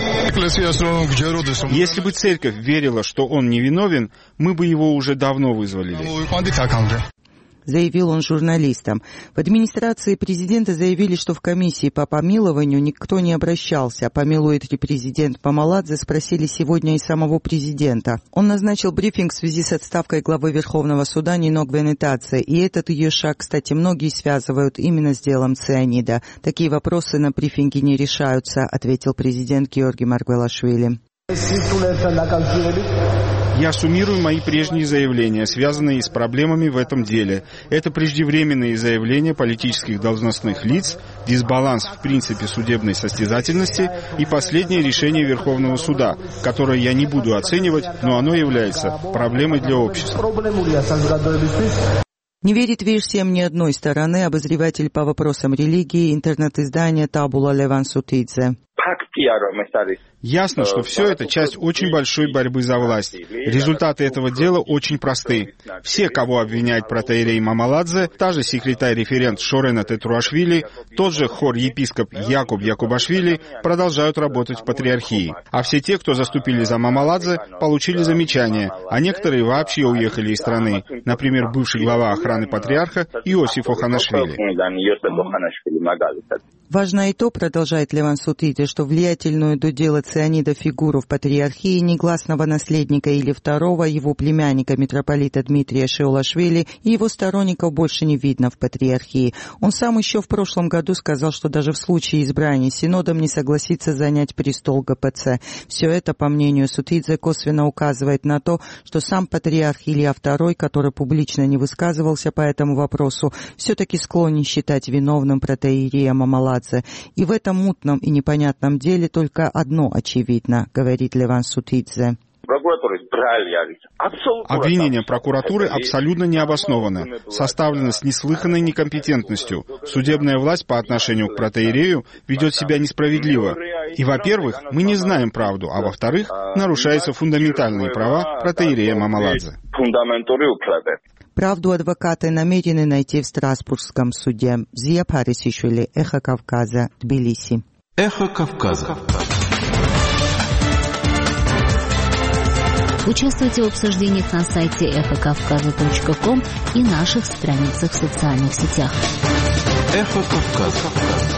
Если бы церковь верила, что он невиновен, мы бы его уже давно вызволили. Заявил он журналистам. В администрации президента заявили, что в комиссии по помилованию никто не обращался. Помилует ли президент Мамаладзе, спросили сегодня и самого президента. Он назначил брифинг в связи с отставкой главы Верховного суда Нино Гвенетадзе. И этот ее шаг, кстати, многие связывают именно с делом цианида. Такие вопросы на брифинге не решаются, ответил президент Георгий Маргвелашвили. Я суммирую мои прежние заявления, связанные с проблемами в этом деле. Это преждевременные заявления политических должностных лиц, дисбаланс в принципе судебной состязательности и последнее решение Верховного суда, которое я не буду оценивать, но оно является проблемой для общества. Не верит версиям ни одной стороны обозреватель по вопросам религии интернет-издания Табула Леван Сутидзе. Ясно, что все это часть очень большой борьбы за власть. Результаты этого дела очень просты. Все, кого обвиняет протоиерей Мамаладзе, та же секретарь-референт Шорена Тетруашвили, тот же хор-епископ Якуб Якубашвили продолжают работать в патриархии. А все те, кто заступили за Мамаладзе, получили замечания, а некоторые вообще уехали из страны. Например, бывший глава охраны патриарха Иосиф Оханашвили. Важно и то, продолжает Леван Сутидзе, что влиятельную до дела цианида фигуру в патриархии негласного наследника или второго, его племянника митрополита Дмитрия Шеулашвили и его сторонников больше не видно в патриархии. Он сам еще в прошлом году сказал, что даже в случае избрания синодом не согласится занять престол ГПЦ. Все это, по мнению Сутидзе, косвенно указывает на то, что сам патриарх Илья второй, который публично не высказывался по этому вопросу, все-таки склонен считать виновным протоиерея Мамаладзе. И в этом мутном и непонятном деле только одно очевидно, говорит Леван Сутидзе. Обвинение прокуратуры абсолютно необосновано, составлено с неслыханной некомпетентностью. Судебная власть по отношению к протоиерею ведет себя несправедливо. И, во-первых, мы не знаем правду, а во-вторых, нарушаются фундаментальные права протоиерея Мамаладзе. Правду адвокаты намерены найти в Страсбургском суде. Зия Парисишвили, Эхо Кавказа, Тбилиси. Эхо Кавказа. Участвуйте в обсуждениях на сайте эхо кавказа точка ком и наших страницах в социальных сетях. Эхо Кавказа.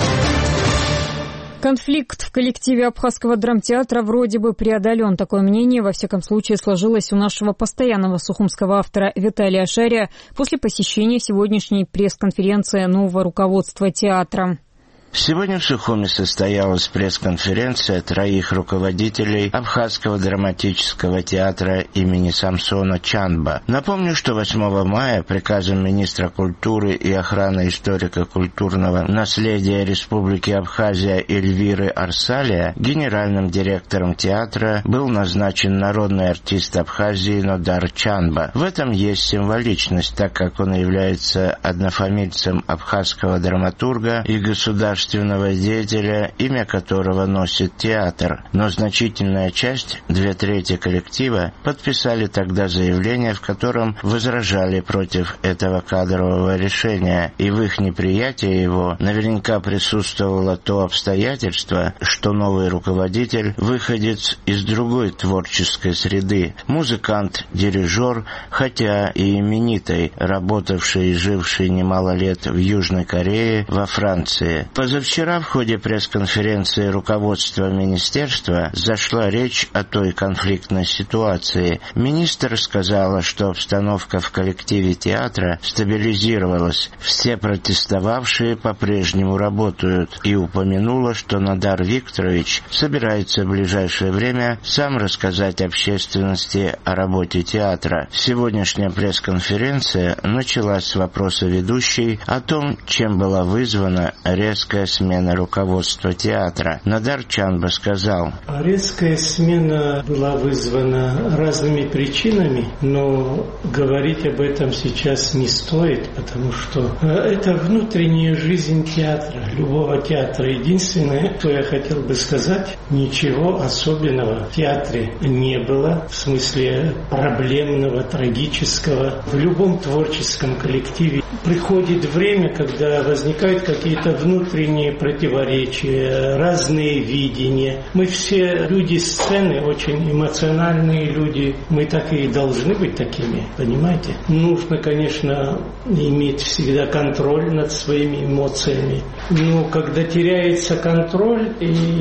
Конфликт в коллективе Абхазского драмтеатра вроде бы преодолен. Такое мнение, во всяком случае, сложилось у нашего постоянного сухумского автора Виталия Шария после посещения сегодняшней пресс-конференции нового руководства театра. Сегодня в Сухуме состоялась пресс-конференция троих руководителей Абхазского драматического театра имени Самсона Чанба. Напомню, что восьмого мая приказом министра культуры и охраны историко-культурного наследия Республики Абхазия Эльвиры Арсалия генеральным директором театра был назначен народный артист Абхазии Нодар Чанба. В этом есть символичность, так как он является однофамильцем абхазского драматурга и государственного деятеля, имя которого носит театр. Но значительная часть, две трети коллектива, подписали тогда заявление, в котором возражали против этого кадрового решения, и в их неприятии его наверняка присутствовало то обстоятельство, что новый руководитель выходец из другой творческой среды, музыкант, дирижер, хотя и именитый, работавший и живший немало лет в Южной Корее, во Франции. Позавчера в ходе пресс-конференции руководства министерства зашла речь о той конфликтной ситуации. Министр сказала, что обстановка в коллективе театра стабилизировалась, все протестовавшие по-прежнему работают, и упомянула, что Нодар Викторович собирается в ближайшее время сам рассказать общественности о работе театра. Сегодняшняя пресс-конференция началась с вопроса ведущей о том, чем была вызвана резкая смена руководства театра. Нодар Чанба сказал: резкая смена была вызвана разными причинами, но говорить об этом сейчас не стоит, потому что это внутренняя жизнь театра, любого театра. Единственное, что я хотел бы сказать, ничего особенного в театре не было, в смысле проблемного, трагического. В любом творческом коллективе приходит время, когда возникают какие-то внутренние противоречия, разные видения. Мы все люди сцены, очень эмоциональные люди. Мы так и должны быть такими, понимаете? Нужно, конечно, иметь всегда контроль над своими эмоциями. Но когда теряется контроль,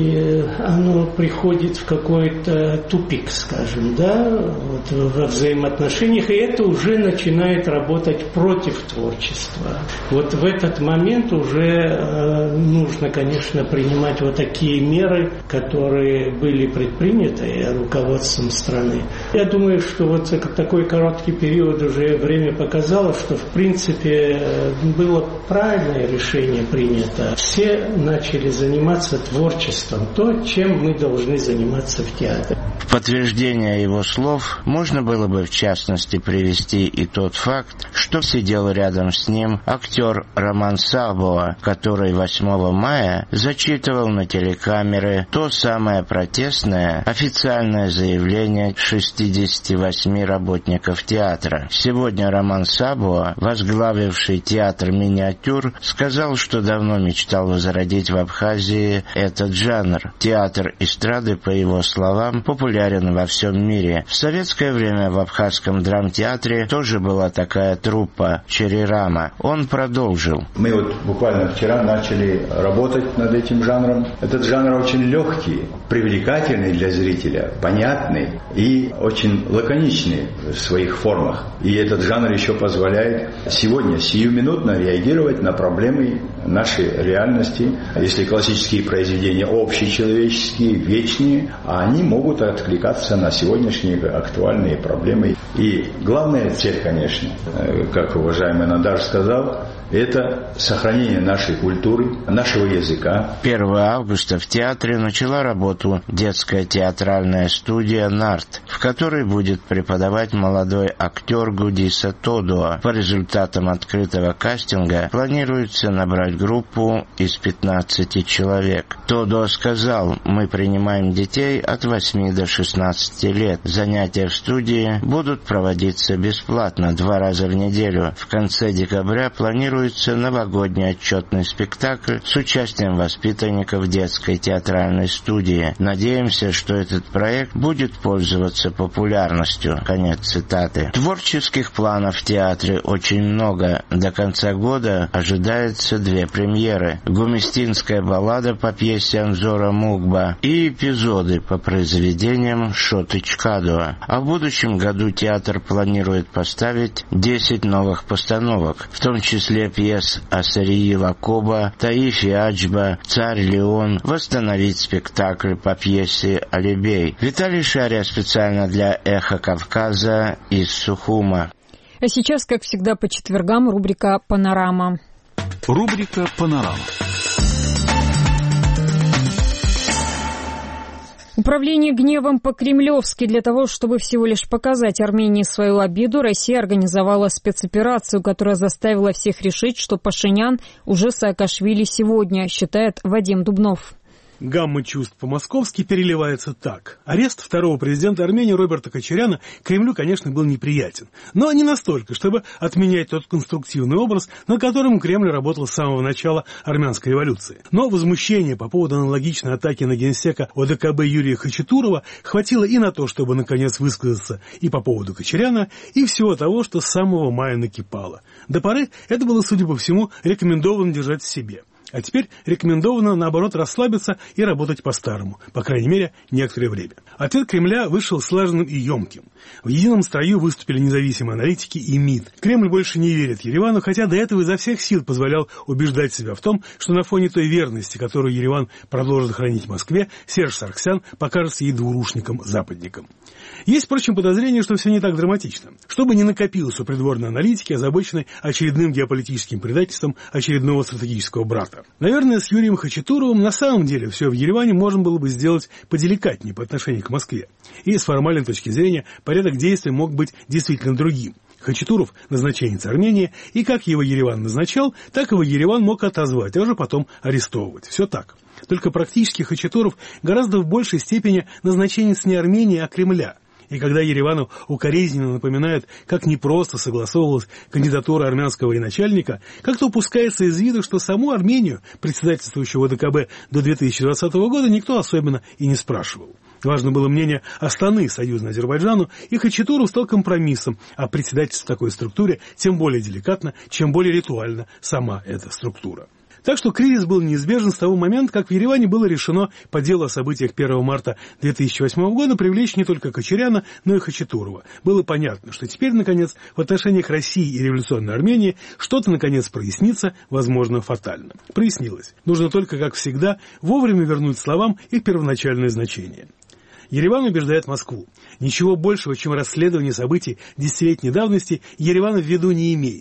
и оно приходит в какой-то тупик, скажем, да, вот во взаимоотношениях, и это уже начинает работать против творчества. Вот в этот момент уже нужно, конечно, принимать вот такие меры, которые были предприняты руководством страны. Я думаю, что вот такой короткий период уже время показало, что в принципе было правильное решение принято. Все начали заниматься творчеством, то, чем мы должны заниматься в театре. В подтверждение его слов можно было бы в частности привести и тот факт, что сидел рядом с ним актер Роман Сабуа, который восьмого мая зачитывал на телекамеры то самое протестное официальное заявление шестидесятилетнего пятидесяти восьми работников театра. Сегодня Роман Сабуа, возглавивший театр миниатюр, сказал, что давно мечтал возродить в Абхазии этот жанр. Театр эстрады, по его словам, популярен во всем мире. В советское время в абхазском драмтеатре тоже была такая труппа «Черирама». Он продолжил. Мы вот буквально вчера начали работать над этим жанром. Этот жанр очень легкий, привлекательный для зрителя, понятный и очень лаконичный в своих формах. И этот жанр еще позволяет сегодня сиюминутно реагировать на проблемы нашей реальности. Если классические произведения общечеловеческие, вечные, а они могут откликаться на сегодняшние актуальные проблемы. И главная цель, конечно, как уважаемый Надар сказал, это сохранение нашей культуры, нашего языка. первого августа в театре начала работу детская театральная студия «Нарт», в которой будет преподавать молодой актер Гудиса Тодуа. По результатам открытого кастинга планируется набрать группу из пятнадцати человек. Тодуа сказал: «Мы принимаем детей от восьми до шестнадцати лет. Занятия в студии будут проводиться бесплатно два раза в неделю. В конце декабря планируется новогодний отчетный спектакль с участием воспитанников детской театральной студии. Надеемся, что этот проект будет пользоваться популярностью». Конец цитаты. Творческих планов в театре очень много. До конца года ожидается две премьеры: «Гумистинская баллада» по пьесе Анзора Мукба и эпизоды по произведениям Шоты Чкадуа. А в будущем году театр планирует поставить десять новых постановок, в том числе пьес Асарии Лакоба, Таифи Аджба, «Царь Леон», восстановить спектакль по пьесе «Алибей». Виталий Шария специально для «Эхо Кавказа» из Сухума. А сейчас, как всегда, по четвергам рубрика «Панорама». Рубрика «Панорама». Управление гневом по-кремлевски. Для того, чтобы всего лишь показать Армении свою обиду, Россия организовала спецоперацию, которая заставила всех решить, что Пашинян уже Саакашвили сегодня, считает Вадим Дубнов. Гамма чувств по-московски переливается так. Арест второго президента Армении Роберта Кочаряна Кремлю, конечно, был неприятен. Но не настолько, чтобы отменять тот конструктивный образ, над которым Кремль работал с самого начала армянской революции. Но возмущение по поводу аналогичной атаки на генсека ОДКБ Юрия Хачатурова хватило и на то, чтобы наконец высказаться и по поводу Кочаряна, и всего того, что с самого мая накипало. До поры это было, судя по всему, рекомендовано держать в себе. А теперь рекомендовано, наоборот, расслабиться и работать по-старому, по крайней мере, некоторое время. Ответ Кремля вышел слаженным и емким. В едином строю выступили независимые аналитики и МИД. Кремль больше не верит Еревану, хотя до этого изо всех сил позволял убеждать себя в том, что на фоне той верности, которую Ереван продолжит хранить Москве, Серж Саргсян покажется ей двурушником-западником. Есть, впрочем, подозрение, что все не так драматично. Чтобы не накопилось у придворной аналитики, озабоченной очередным геополитическим предательством очередного стратегического брата. Наверное, с Юрием Хачатуровым на самом деле все в Ереване можно было бы сделать поделикатнее по отношению к Москве. И с формальной точки зрения порядок действий мог быть действительно другим. Хачатуров – назначенец Армении, и как его Ереван назначал, так его Ереван мог отозвать, а уже потом арестовывать. Все так. Только практически Хачатуров гораздо в большей степени назначенец не Армении, а Кремля. И когда Еревану укоризненно напоминают, как непросто согласовывалась кандидатура армянского военачальника, как-то упускается из виду, что саму Армению, председательствующего ОДКБ до две тысячи двадцатого года, никто особенно и не спрашивал. Важно было мнение Астаны, союзной Азербайджану, и Хачатуров стал компромиссом, а председательство в такой структуре тем более деликатно, чем более ритуальна сама эта структура. Так что кризис был неизбежен с того момента, как в Ереване было решено по делу о событиях первого марта две тысячи восьмого года привлечь не только Кочаряна, но и Хачатурова. Было понятно, что теперь, наконец, в отношениях России и революционной Армении что-то, наконец, прояснится, возможно, фатально. Прояснилось. Нужно только, как всегда, вовремя вернуть словам их первоначальное значение. Ереван убеждает Москву. Ничего большего, чем расследование событий десятилетней давности, Ереван в виду не имеет.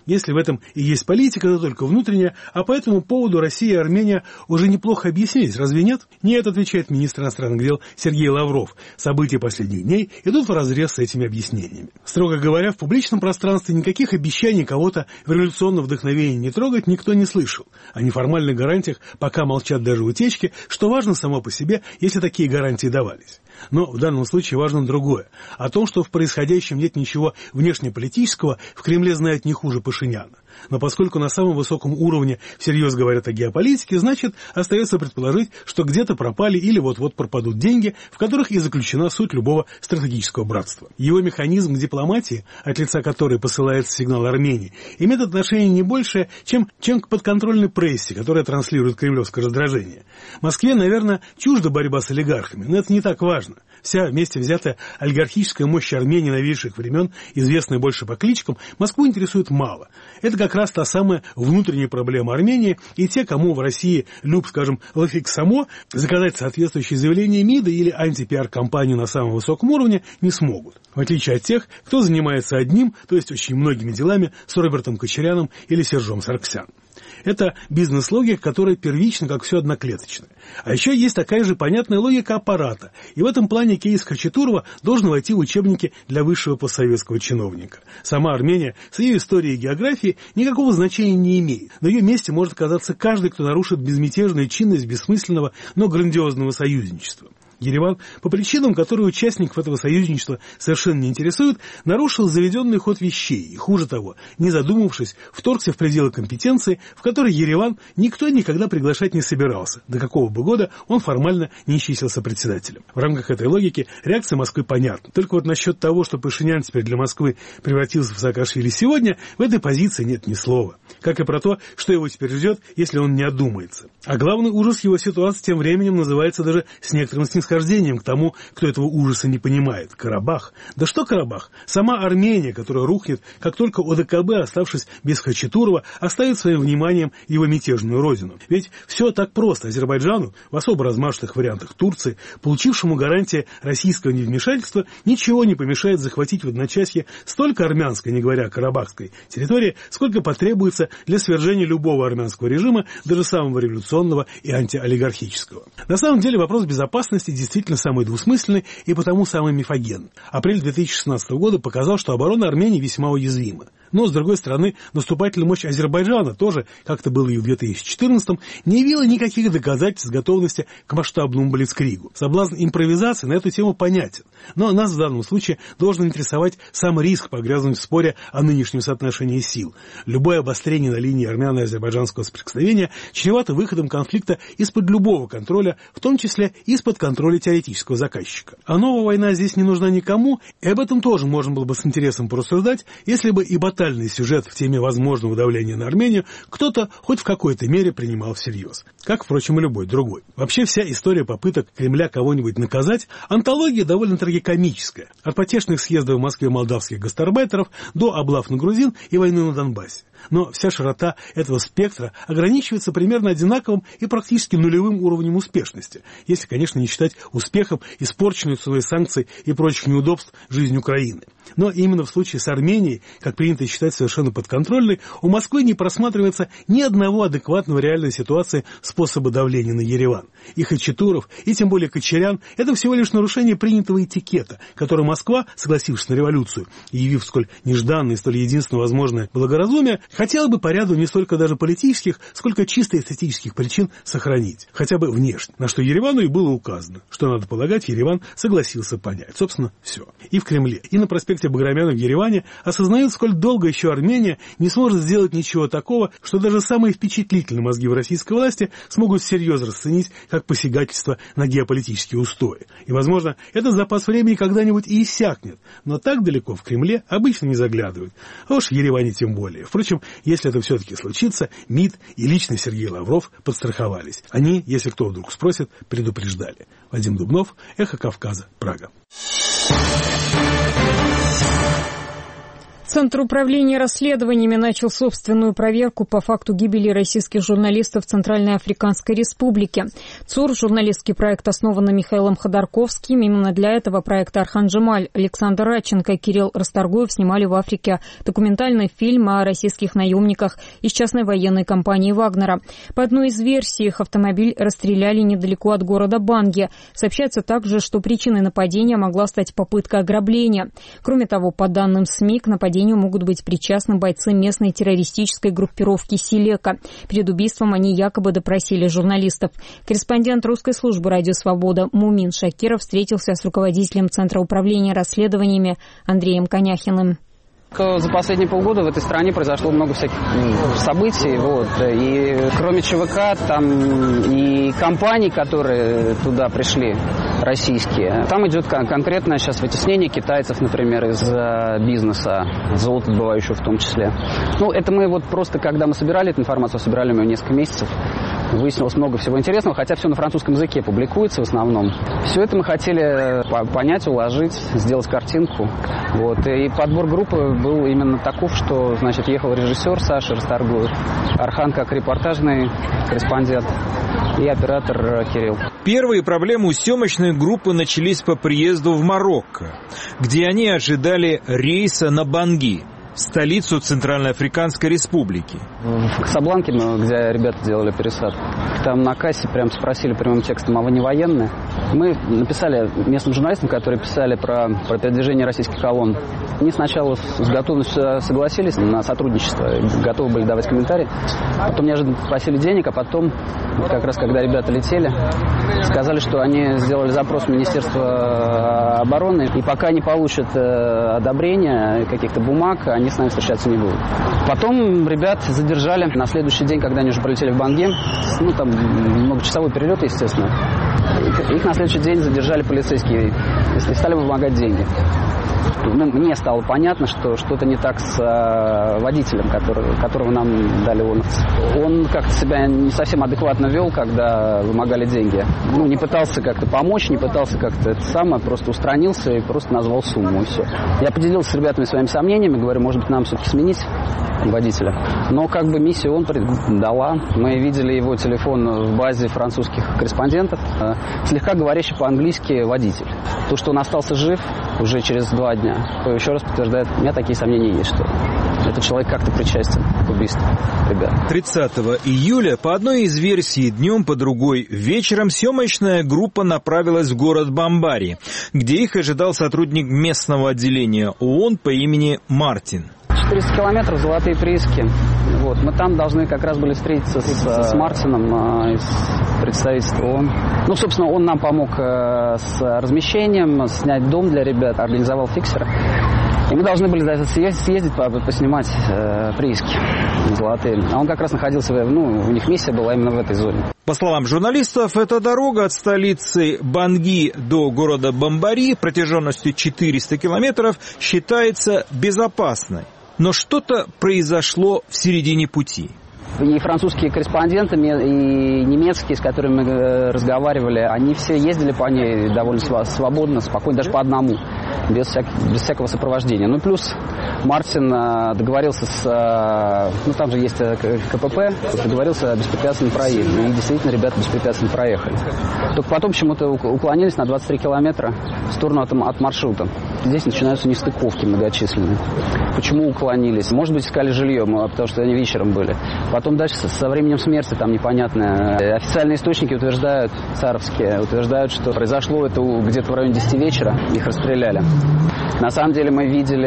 Если в этом и есть политика, то только внутренняя, а по этому поводу Россия и Армения уже неплохо объяснились, разве нет? Нет, отвечает министр иностранных дел Сергей Лавров. События последних дней идут вразрез с этими объяснениями. Строго говоря, в публичном пространстве никаких обещаний кого-то в революционном вдохновении не трогать никто не слышал. О неформальных гарантиях пока молчат даже утечки, что важно само по себе, если такие гарантии давались. Но в данном случае важно другое. О том, что в происходящем нет ничего внешнеполитического, в Кремле знают не хуже Пашиняна. Но поскольку на самом высоком уровне всерьез говорят о геополитике, значит, остается предположить, что где-то пропали или вот-вот пропадут деньги, в которых и заключена суть любого стратегического братства. Его механизм к дипломатии, от лица которой посылается сигнал Армении, имеет отношение не большее, чем, чем к подконтрольной прессе, которая транслирует кремлевское раздражение. Москве, наверное, чужда борьба с олигархами, но это не так важно. Вся вместе взятая олигархическая мощь Армении новейших времен, известная больше по кличкам, Москву интересует мало. Это как раз та самая внутренняя проблема Армении, и те, кому в России люб, скажем, лофик само, заказать соответствующие заявления МИДа или антипиар-компанию на самом высоком уровне не смогут. В отличие от тех, кто занимается одним, то есть очень многими делами с Робертом Кочаряном или Сержом Сарксяном. Это бизнес-логика, которая первична, как все одноклеточное. А еще есть такая же понятная логика аппарата. И в этом плане кейс Хачатурова должен войти в учебники для высшего постсоветского чиновника. Сама Армения с ее историей и географией никакого значения не имеет. На ее месте может оказаться каждый, кто нарушит безмятежную чинность бессмысленного, но грандиозного союзничества. Ереван, по причинам, которые участников этого союзничества совершенно не интересуют, нарушил заведенный ход вещей и, хуже того, не задумавшись, вторгся в пределы компетенции, в которой Ереван никто никогда приглашать не собирался, до какого бы года он формально не числился председателем. В рамках этой логики реакция Москвы понятна. Только вот насчет того, что Пашинян теперь для Москвы превратился в Саакашвили сегодня, в этой позиции нет ни слова. Как и про то, что его теперь ждет, если он не одумается. А главный ужас его ситуации тем временем называется даже с некоторым снисхождением к тому, кто этого ужаса не понимает. Карабах. Да что Карабах? Сама Армения, которая рухнет, как только ОДКБ, оставшись без Хачатурова, оставит своим вниманием его мятежную родину. Ведь все так просто. Азербайджану, в особо размашистых вариантах Турции, получившему гарантии российского невмешательства, ничего не помешает захватить в одночасье столько армянской, не говоря о карабахской, территории, сколько потребуется для свержения любого армянского режима, даже самого революционного и антиолигархического. На самом деле вопрос безопасности действительно самый двусмысленный и потому самый мифогенный. Апрель две тысячи шестнадцатого года показал, что оборона Армении весьма уязвима. Но, с другой стороны, наступательная мощь Азербайджана тоже, как-то было и в две тысячи четырнадцатом, не явила никаких доказательств готовности к масштабному блицкригу. Соблазн импровизации на эту тему понятен. Но нас в данном случае должен интересовать сам риск погрязнуть в споре о нынешнем соотношении сил. Любое обострение на линии армяно- и азербайджанского соприкосновения чревато выходом конфликта из-под любого контроля, в том числе из-под контроля теоретического заказчика. А новая война здесь не нужна никому, и об этом тоже можно было бы с интересом порассуждать, если бы и батальный сюжет в теме возможного давления на Армению кто-то хоть в какой-то мере принимал всерьез. Как, впрочем, и любой другой. Вообще вся история попыток Кремля кого-нибудь наказать – антология довольно трагикомическая. От потешных съездов в Москве молдавских гастарбайтеров до облав на грузин и войны на Донбассе. Но вся широта этого спектра ограничивается примерно одинаковым и практически нулевым уровнем успешности, если, конечно, не считать успехом испорченную своей санкций и прочих неудобств жизнь Украины. Но именно в случае с Арменией, как принято считать совершенно подконтрольной, у Москвы не просматривается ни одного адекватного реальной ситуации способа давления на Ереван. И Хачатуров, и тем более Кочарян – это всего лишь нарушение принятого этикета, который Москва, согласившись на революцию и явив сколь нежданное и столь единственно возможное благоразумие, хотела бы по ряду не столько даже политических, сколько чисто эстетических причин сохранить, хотя бы внешне, на что Еревану и было указано, что, надо полагать, Ереван согласился понять. Собственно, все. И в Кремле, и на проспекте Баграмяна в Ереване осознают, сколь долго еще Армения не сможет сделать ничего такого, что даже самые впечатлительные мозги в российской власти смогут всерьез расценить как посягательство на геополитические устои. И, возможно, этот запас времени когда-нибудь и иссякнет, но так далеко в Кремле обычно не заглядывают, а уж в Ереване тем более. Впрочем, если это все-таки случится, МИД и лично Сергей Лавров подстраховались. Они, если кто вдруг спросит, предупреждали. Вадим Дубнов, Эхо Кавказа, Прага. Центр управления расследованиями начал собственную проверку по факту гибели российских журналистов в Центральной Африканской Республике. ЦУР, журналистский проект, основан Михаилом Ходорковским. Именно для этого проекта Орхан Джемаль, Александр Радченко и Кирилл Расторгуев снимали в Африке документальный фильм о российских наемниках из частной военной компании «Вагнера». По одной из версий, их автомобиль расстреляли недалеко от города Банги. Сообщается также, что причиной нападения могла стать попытка ограбления. Кроме того, по данным СМИ, к нападению могут быть причастны бойцы местной террористической группировки «Селека». Перед убийством они якобы допросили журналистов. Корреспондент русской службы «Радио Свобода» Мумин Шакиров встретился с руководителем Центра управления расследованиями Андреем Коняхиным. За последние полгода в этой стране произошло много всяких событий. Вот. И кроме ЧВК, там и компаний, которые туда пришли, российские. Там идет конкретное сейчас вытеснение китайцев, например, из бизнеса, золотодобывающего в том числе. Ну, это мы вот просто, когда мы собирали эту информацию, собирали мы ее несколько месяцев, выяснилось много всего интересного, хотя все на французском языке публикуется в основном. Все это мы хотели понять, уложить, сделать картинку. Вот. И подбор группы был именно таков, что, значит, ехал режиссер Саша Расторгуев, Орхан как репортажный корреспондент и оператор Кирилл. Первые проблемы у съемочной группы начались по приезду в Марокко, где они ожидали рейса на Банги, столицу Центральноафриканской Республики. В Касабланке, где ребята делали пересадку, там на кассе прям спросили прямым текстом: а вы не военные? Мы написали местным журналистам, которые писали про, про передвижение российских колонн. Они сначала с готовностью согласились на сотрудничество, готовы были давать комментарии. Потом неожиданно попросили денег, а потом, вот как раз когда ребята летели, сказали, что они сделали запрос в Министерство обороны, и пока не получат одобрения каких-то бумаг, они с нами встречаться не будут. Потом ребят задержали на следующий день, когда они уже пролетели в Банги. Ну, там многочасовой перелет, естественно. Их, их на следующий день задержали полицейские и стали вымогать деньги. Ну, мне стало понятно, что что-то не так с э, водителем, который, которого нам дали ООНовцы. Он как-то себя не совсем адекватно вел, когда вымогали деньги. Ну, не пытался как-то помочь, не пытался как-то это самое, просто устранился и просто назвал сумму, и все. Я поделился с ребятами своими сомнениями, говорю, может быть, нам все-таки сменить водителя. Но как бы миссию он дала. Мы видели его телефон в базе французских корреспондентов. Э, слегка говорящий по-английски водитель. То, что он остался жив уже через два дня, еще раз подтверждает, у меня такие сомнения есть, что этот человек как-то причастен к убийству ребят. тридцатого июля по одной из версий днем, по другой вечером съемочная группа направилась в город Бамбари, где их ожидал сотрудник местного отделения ООН по имени Мартин. четыреста километров, золотые прииски. Вот. Мы там должны как раз были встретиться с, с Мартином а, из представительства ООН. Ну, собственно, он нам помог а, с размещением, снять дом для ребят, организовал фиксеры. И мы должны были съездить, съездить поснимать э, прииски золотые. А он как раз находился, ну, у них миссия была именно в этой зоне. По словам журналистов, эта дорога от столицы Банги до города Бамбари протяженностью четыреста километров считается безопасной. Но что-то произошло в середине пути. И французские корреспонденты, и немецкие, с которыми мы разговаривали, они все ездили по ней довольно свободно, спокойно, даже по одному, без, всяк, без всякого сопровождения. Ну, плюс Мартин договорился с... Ну, там же есть КПП, договорился о беспрепятственном проезде. И действительно, ребята беспрепятственно проехали. Только потом почему-то уклонились на двадцать три километра в сторону от, от маршрута. Здесь начинаются нестыковки многочисленные. Почему уклонились? Может быть, искали жилье, потому что они вечером были. Потом дальше со временем смерти там непонятно. Официальные источники утверждают, царовские, утверждают, что произошло это где-то в районе десяти вечера, их расстреляли. На самом деле мы видели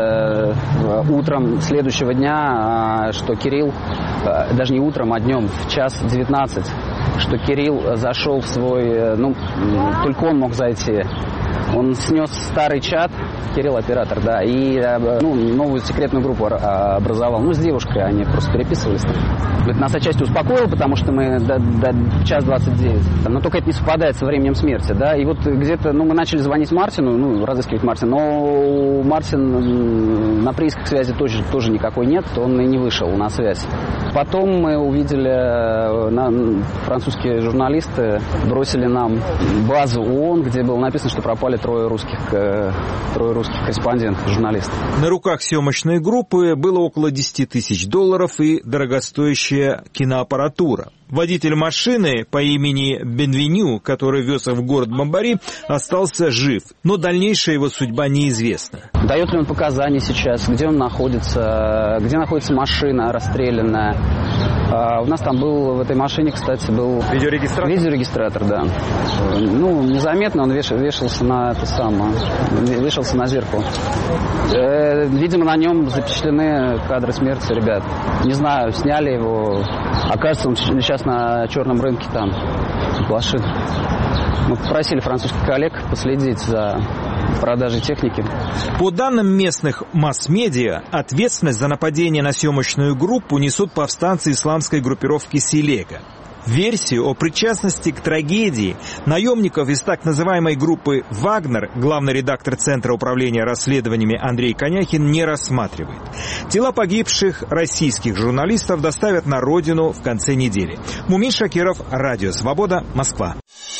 э, утром следующего дня, э, что Кирилл, э, даже не утром, а днем, в час девятнадцать, что Кирилл зашел в свой, э, ну, только он мог зайти. Он снес старый чат, Кирилл оператор, да, и ну, новую секретную группу образовал. Ну, с девушкой они просто переписывались. Это нас отчасти успокоило, потому что мы до, до час двадцать девять. Но только это не совпадает со временем смерти, да. И вот где-то, ну, мы начали звонить Мартину, ну, разыскивать Мартина, но Мартин на приисках связи тоже, тоже никакой нет, он и не вышел на связь. Потом мы увидели, на, французские журналисты бросили нам базу ООН, где было написано, что пропали трое русских, трое русских корреспондентов, журналистов. На руках съемочной группы было около десять тысяч долларов и дорогостоящая киноаппаратура. Водитель машины по имени Бенвеню, который вез их в город Бомбари, остался жив, но дальнейшая его судьба неизвестна. Дает ли он показания сейчас, где он находится, где находится машина расстрелянная. А у нас там был, в этой машине, кстати, был... Видеорегистратор? Видеорегистратор, да. Ну, незаметно он веш, вешался на это самое, вешался на зеркало. Э, видимо, на нем запечатлены кадры смерти ребят. Не знаю, сняли его. Окажется, он сейчас на черном рынке там плашит. Мы попросили французских коллег последить за продажей техники. По данным местных масс-медиа, ответственность за нападение на съемочную группу несут повстанцы исламской группировки Селека. Версию о причастности к трагедии наемников из так называемой группы «Вагнер» главный редактор Центра управления расследованиями Андрей Коняхин не рассматривает. Тела погибших российских журналистов доставят на родину в конце недели. Мумин Шакиров, Радио Свобода, Москва.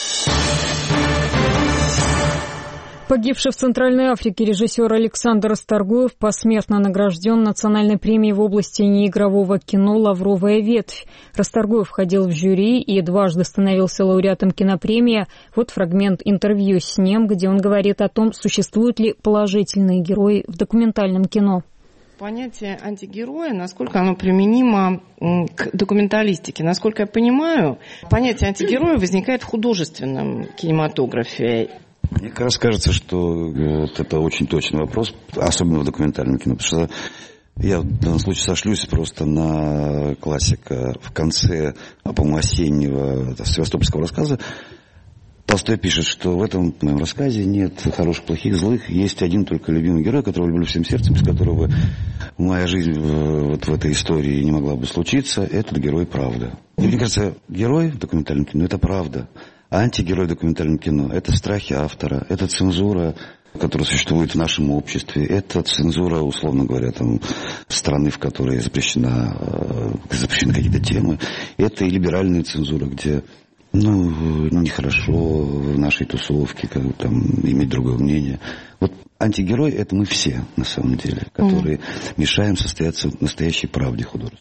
Погибший в Центральной Африке режиссер Александр Расторгуев посмертно награжден национальной премией в области неигрового кино «Лавровая ветвь». Расторгуев входил в жюри и дважды становился лауреатом кинопремии. Вот фрагмент интервью с ним, где он говорит о том, существуют ли положительные герои в документальном кино. Понятие антигероя, насколько оно применимо к документалистике. Насколько я понимаю, понятие антигероя возникает в художественном кинематографе. Мне как раз кажется, что вот это очень точный вопрос, особенно в документальном кино, потому что я в данном случае сошлюсь просто на классика. В конце, по-моему, осеннего севастопольского рассказа Толстой пишет, что в этом моем рассказе нет хороших, плохих, злых, есть один только любимый герой, которого люблю всем сердцем, без которого моя жизнь вот в этой истории не могла бы случиться, этот герой правда. И мне кажется, герой в документальном кино – это правда. А антигерой в документальном кино – это страхи автора, это цензура, которая существует в нашем обществе, это цензура, условно говоря, там, страны, в которой запрещена, запрещены какие-то темы. Это и либеральная цензура, где ну, ну нехорошо в нашей тусовке как, там, иметь другое мнение. Вот антигерой – это мы все, на самом деле, которые mm. мешаем состояться в настоящей правде художественной.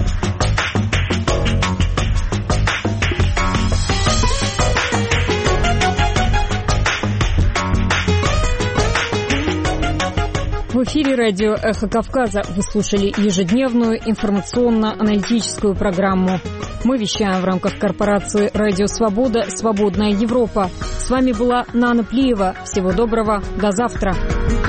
В эфире радио «Эхо Кавказа» вы слушали ежедневную информационно-аналитическую программу. Мы вещаем в рамках корпорации «Радио Свобода. Свободная Европа». С вами была Нана Плиева. Всего доброго. До завтра.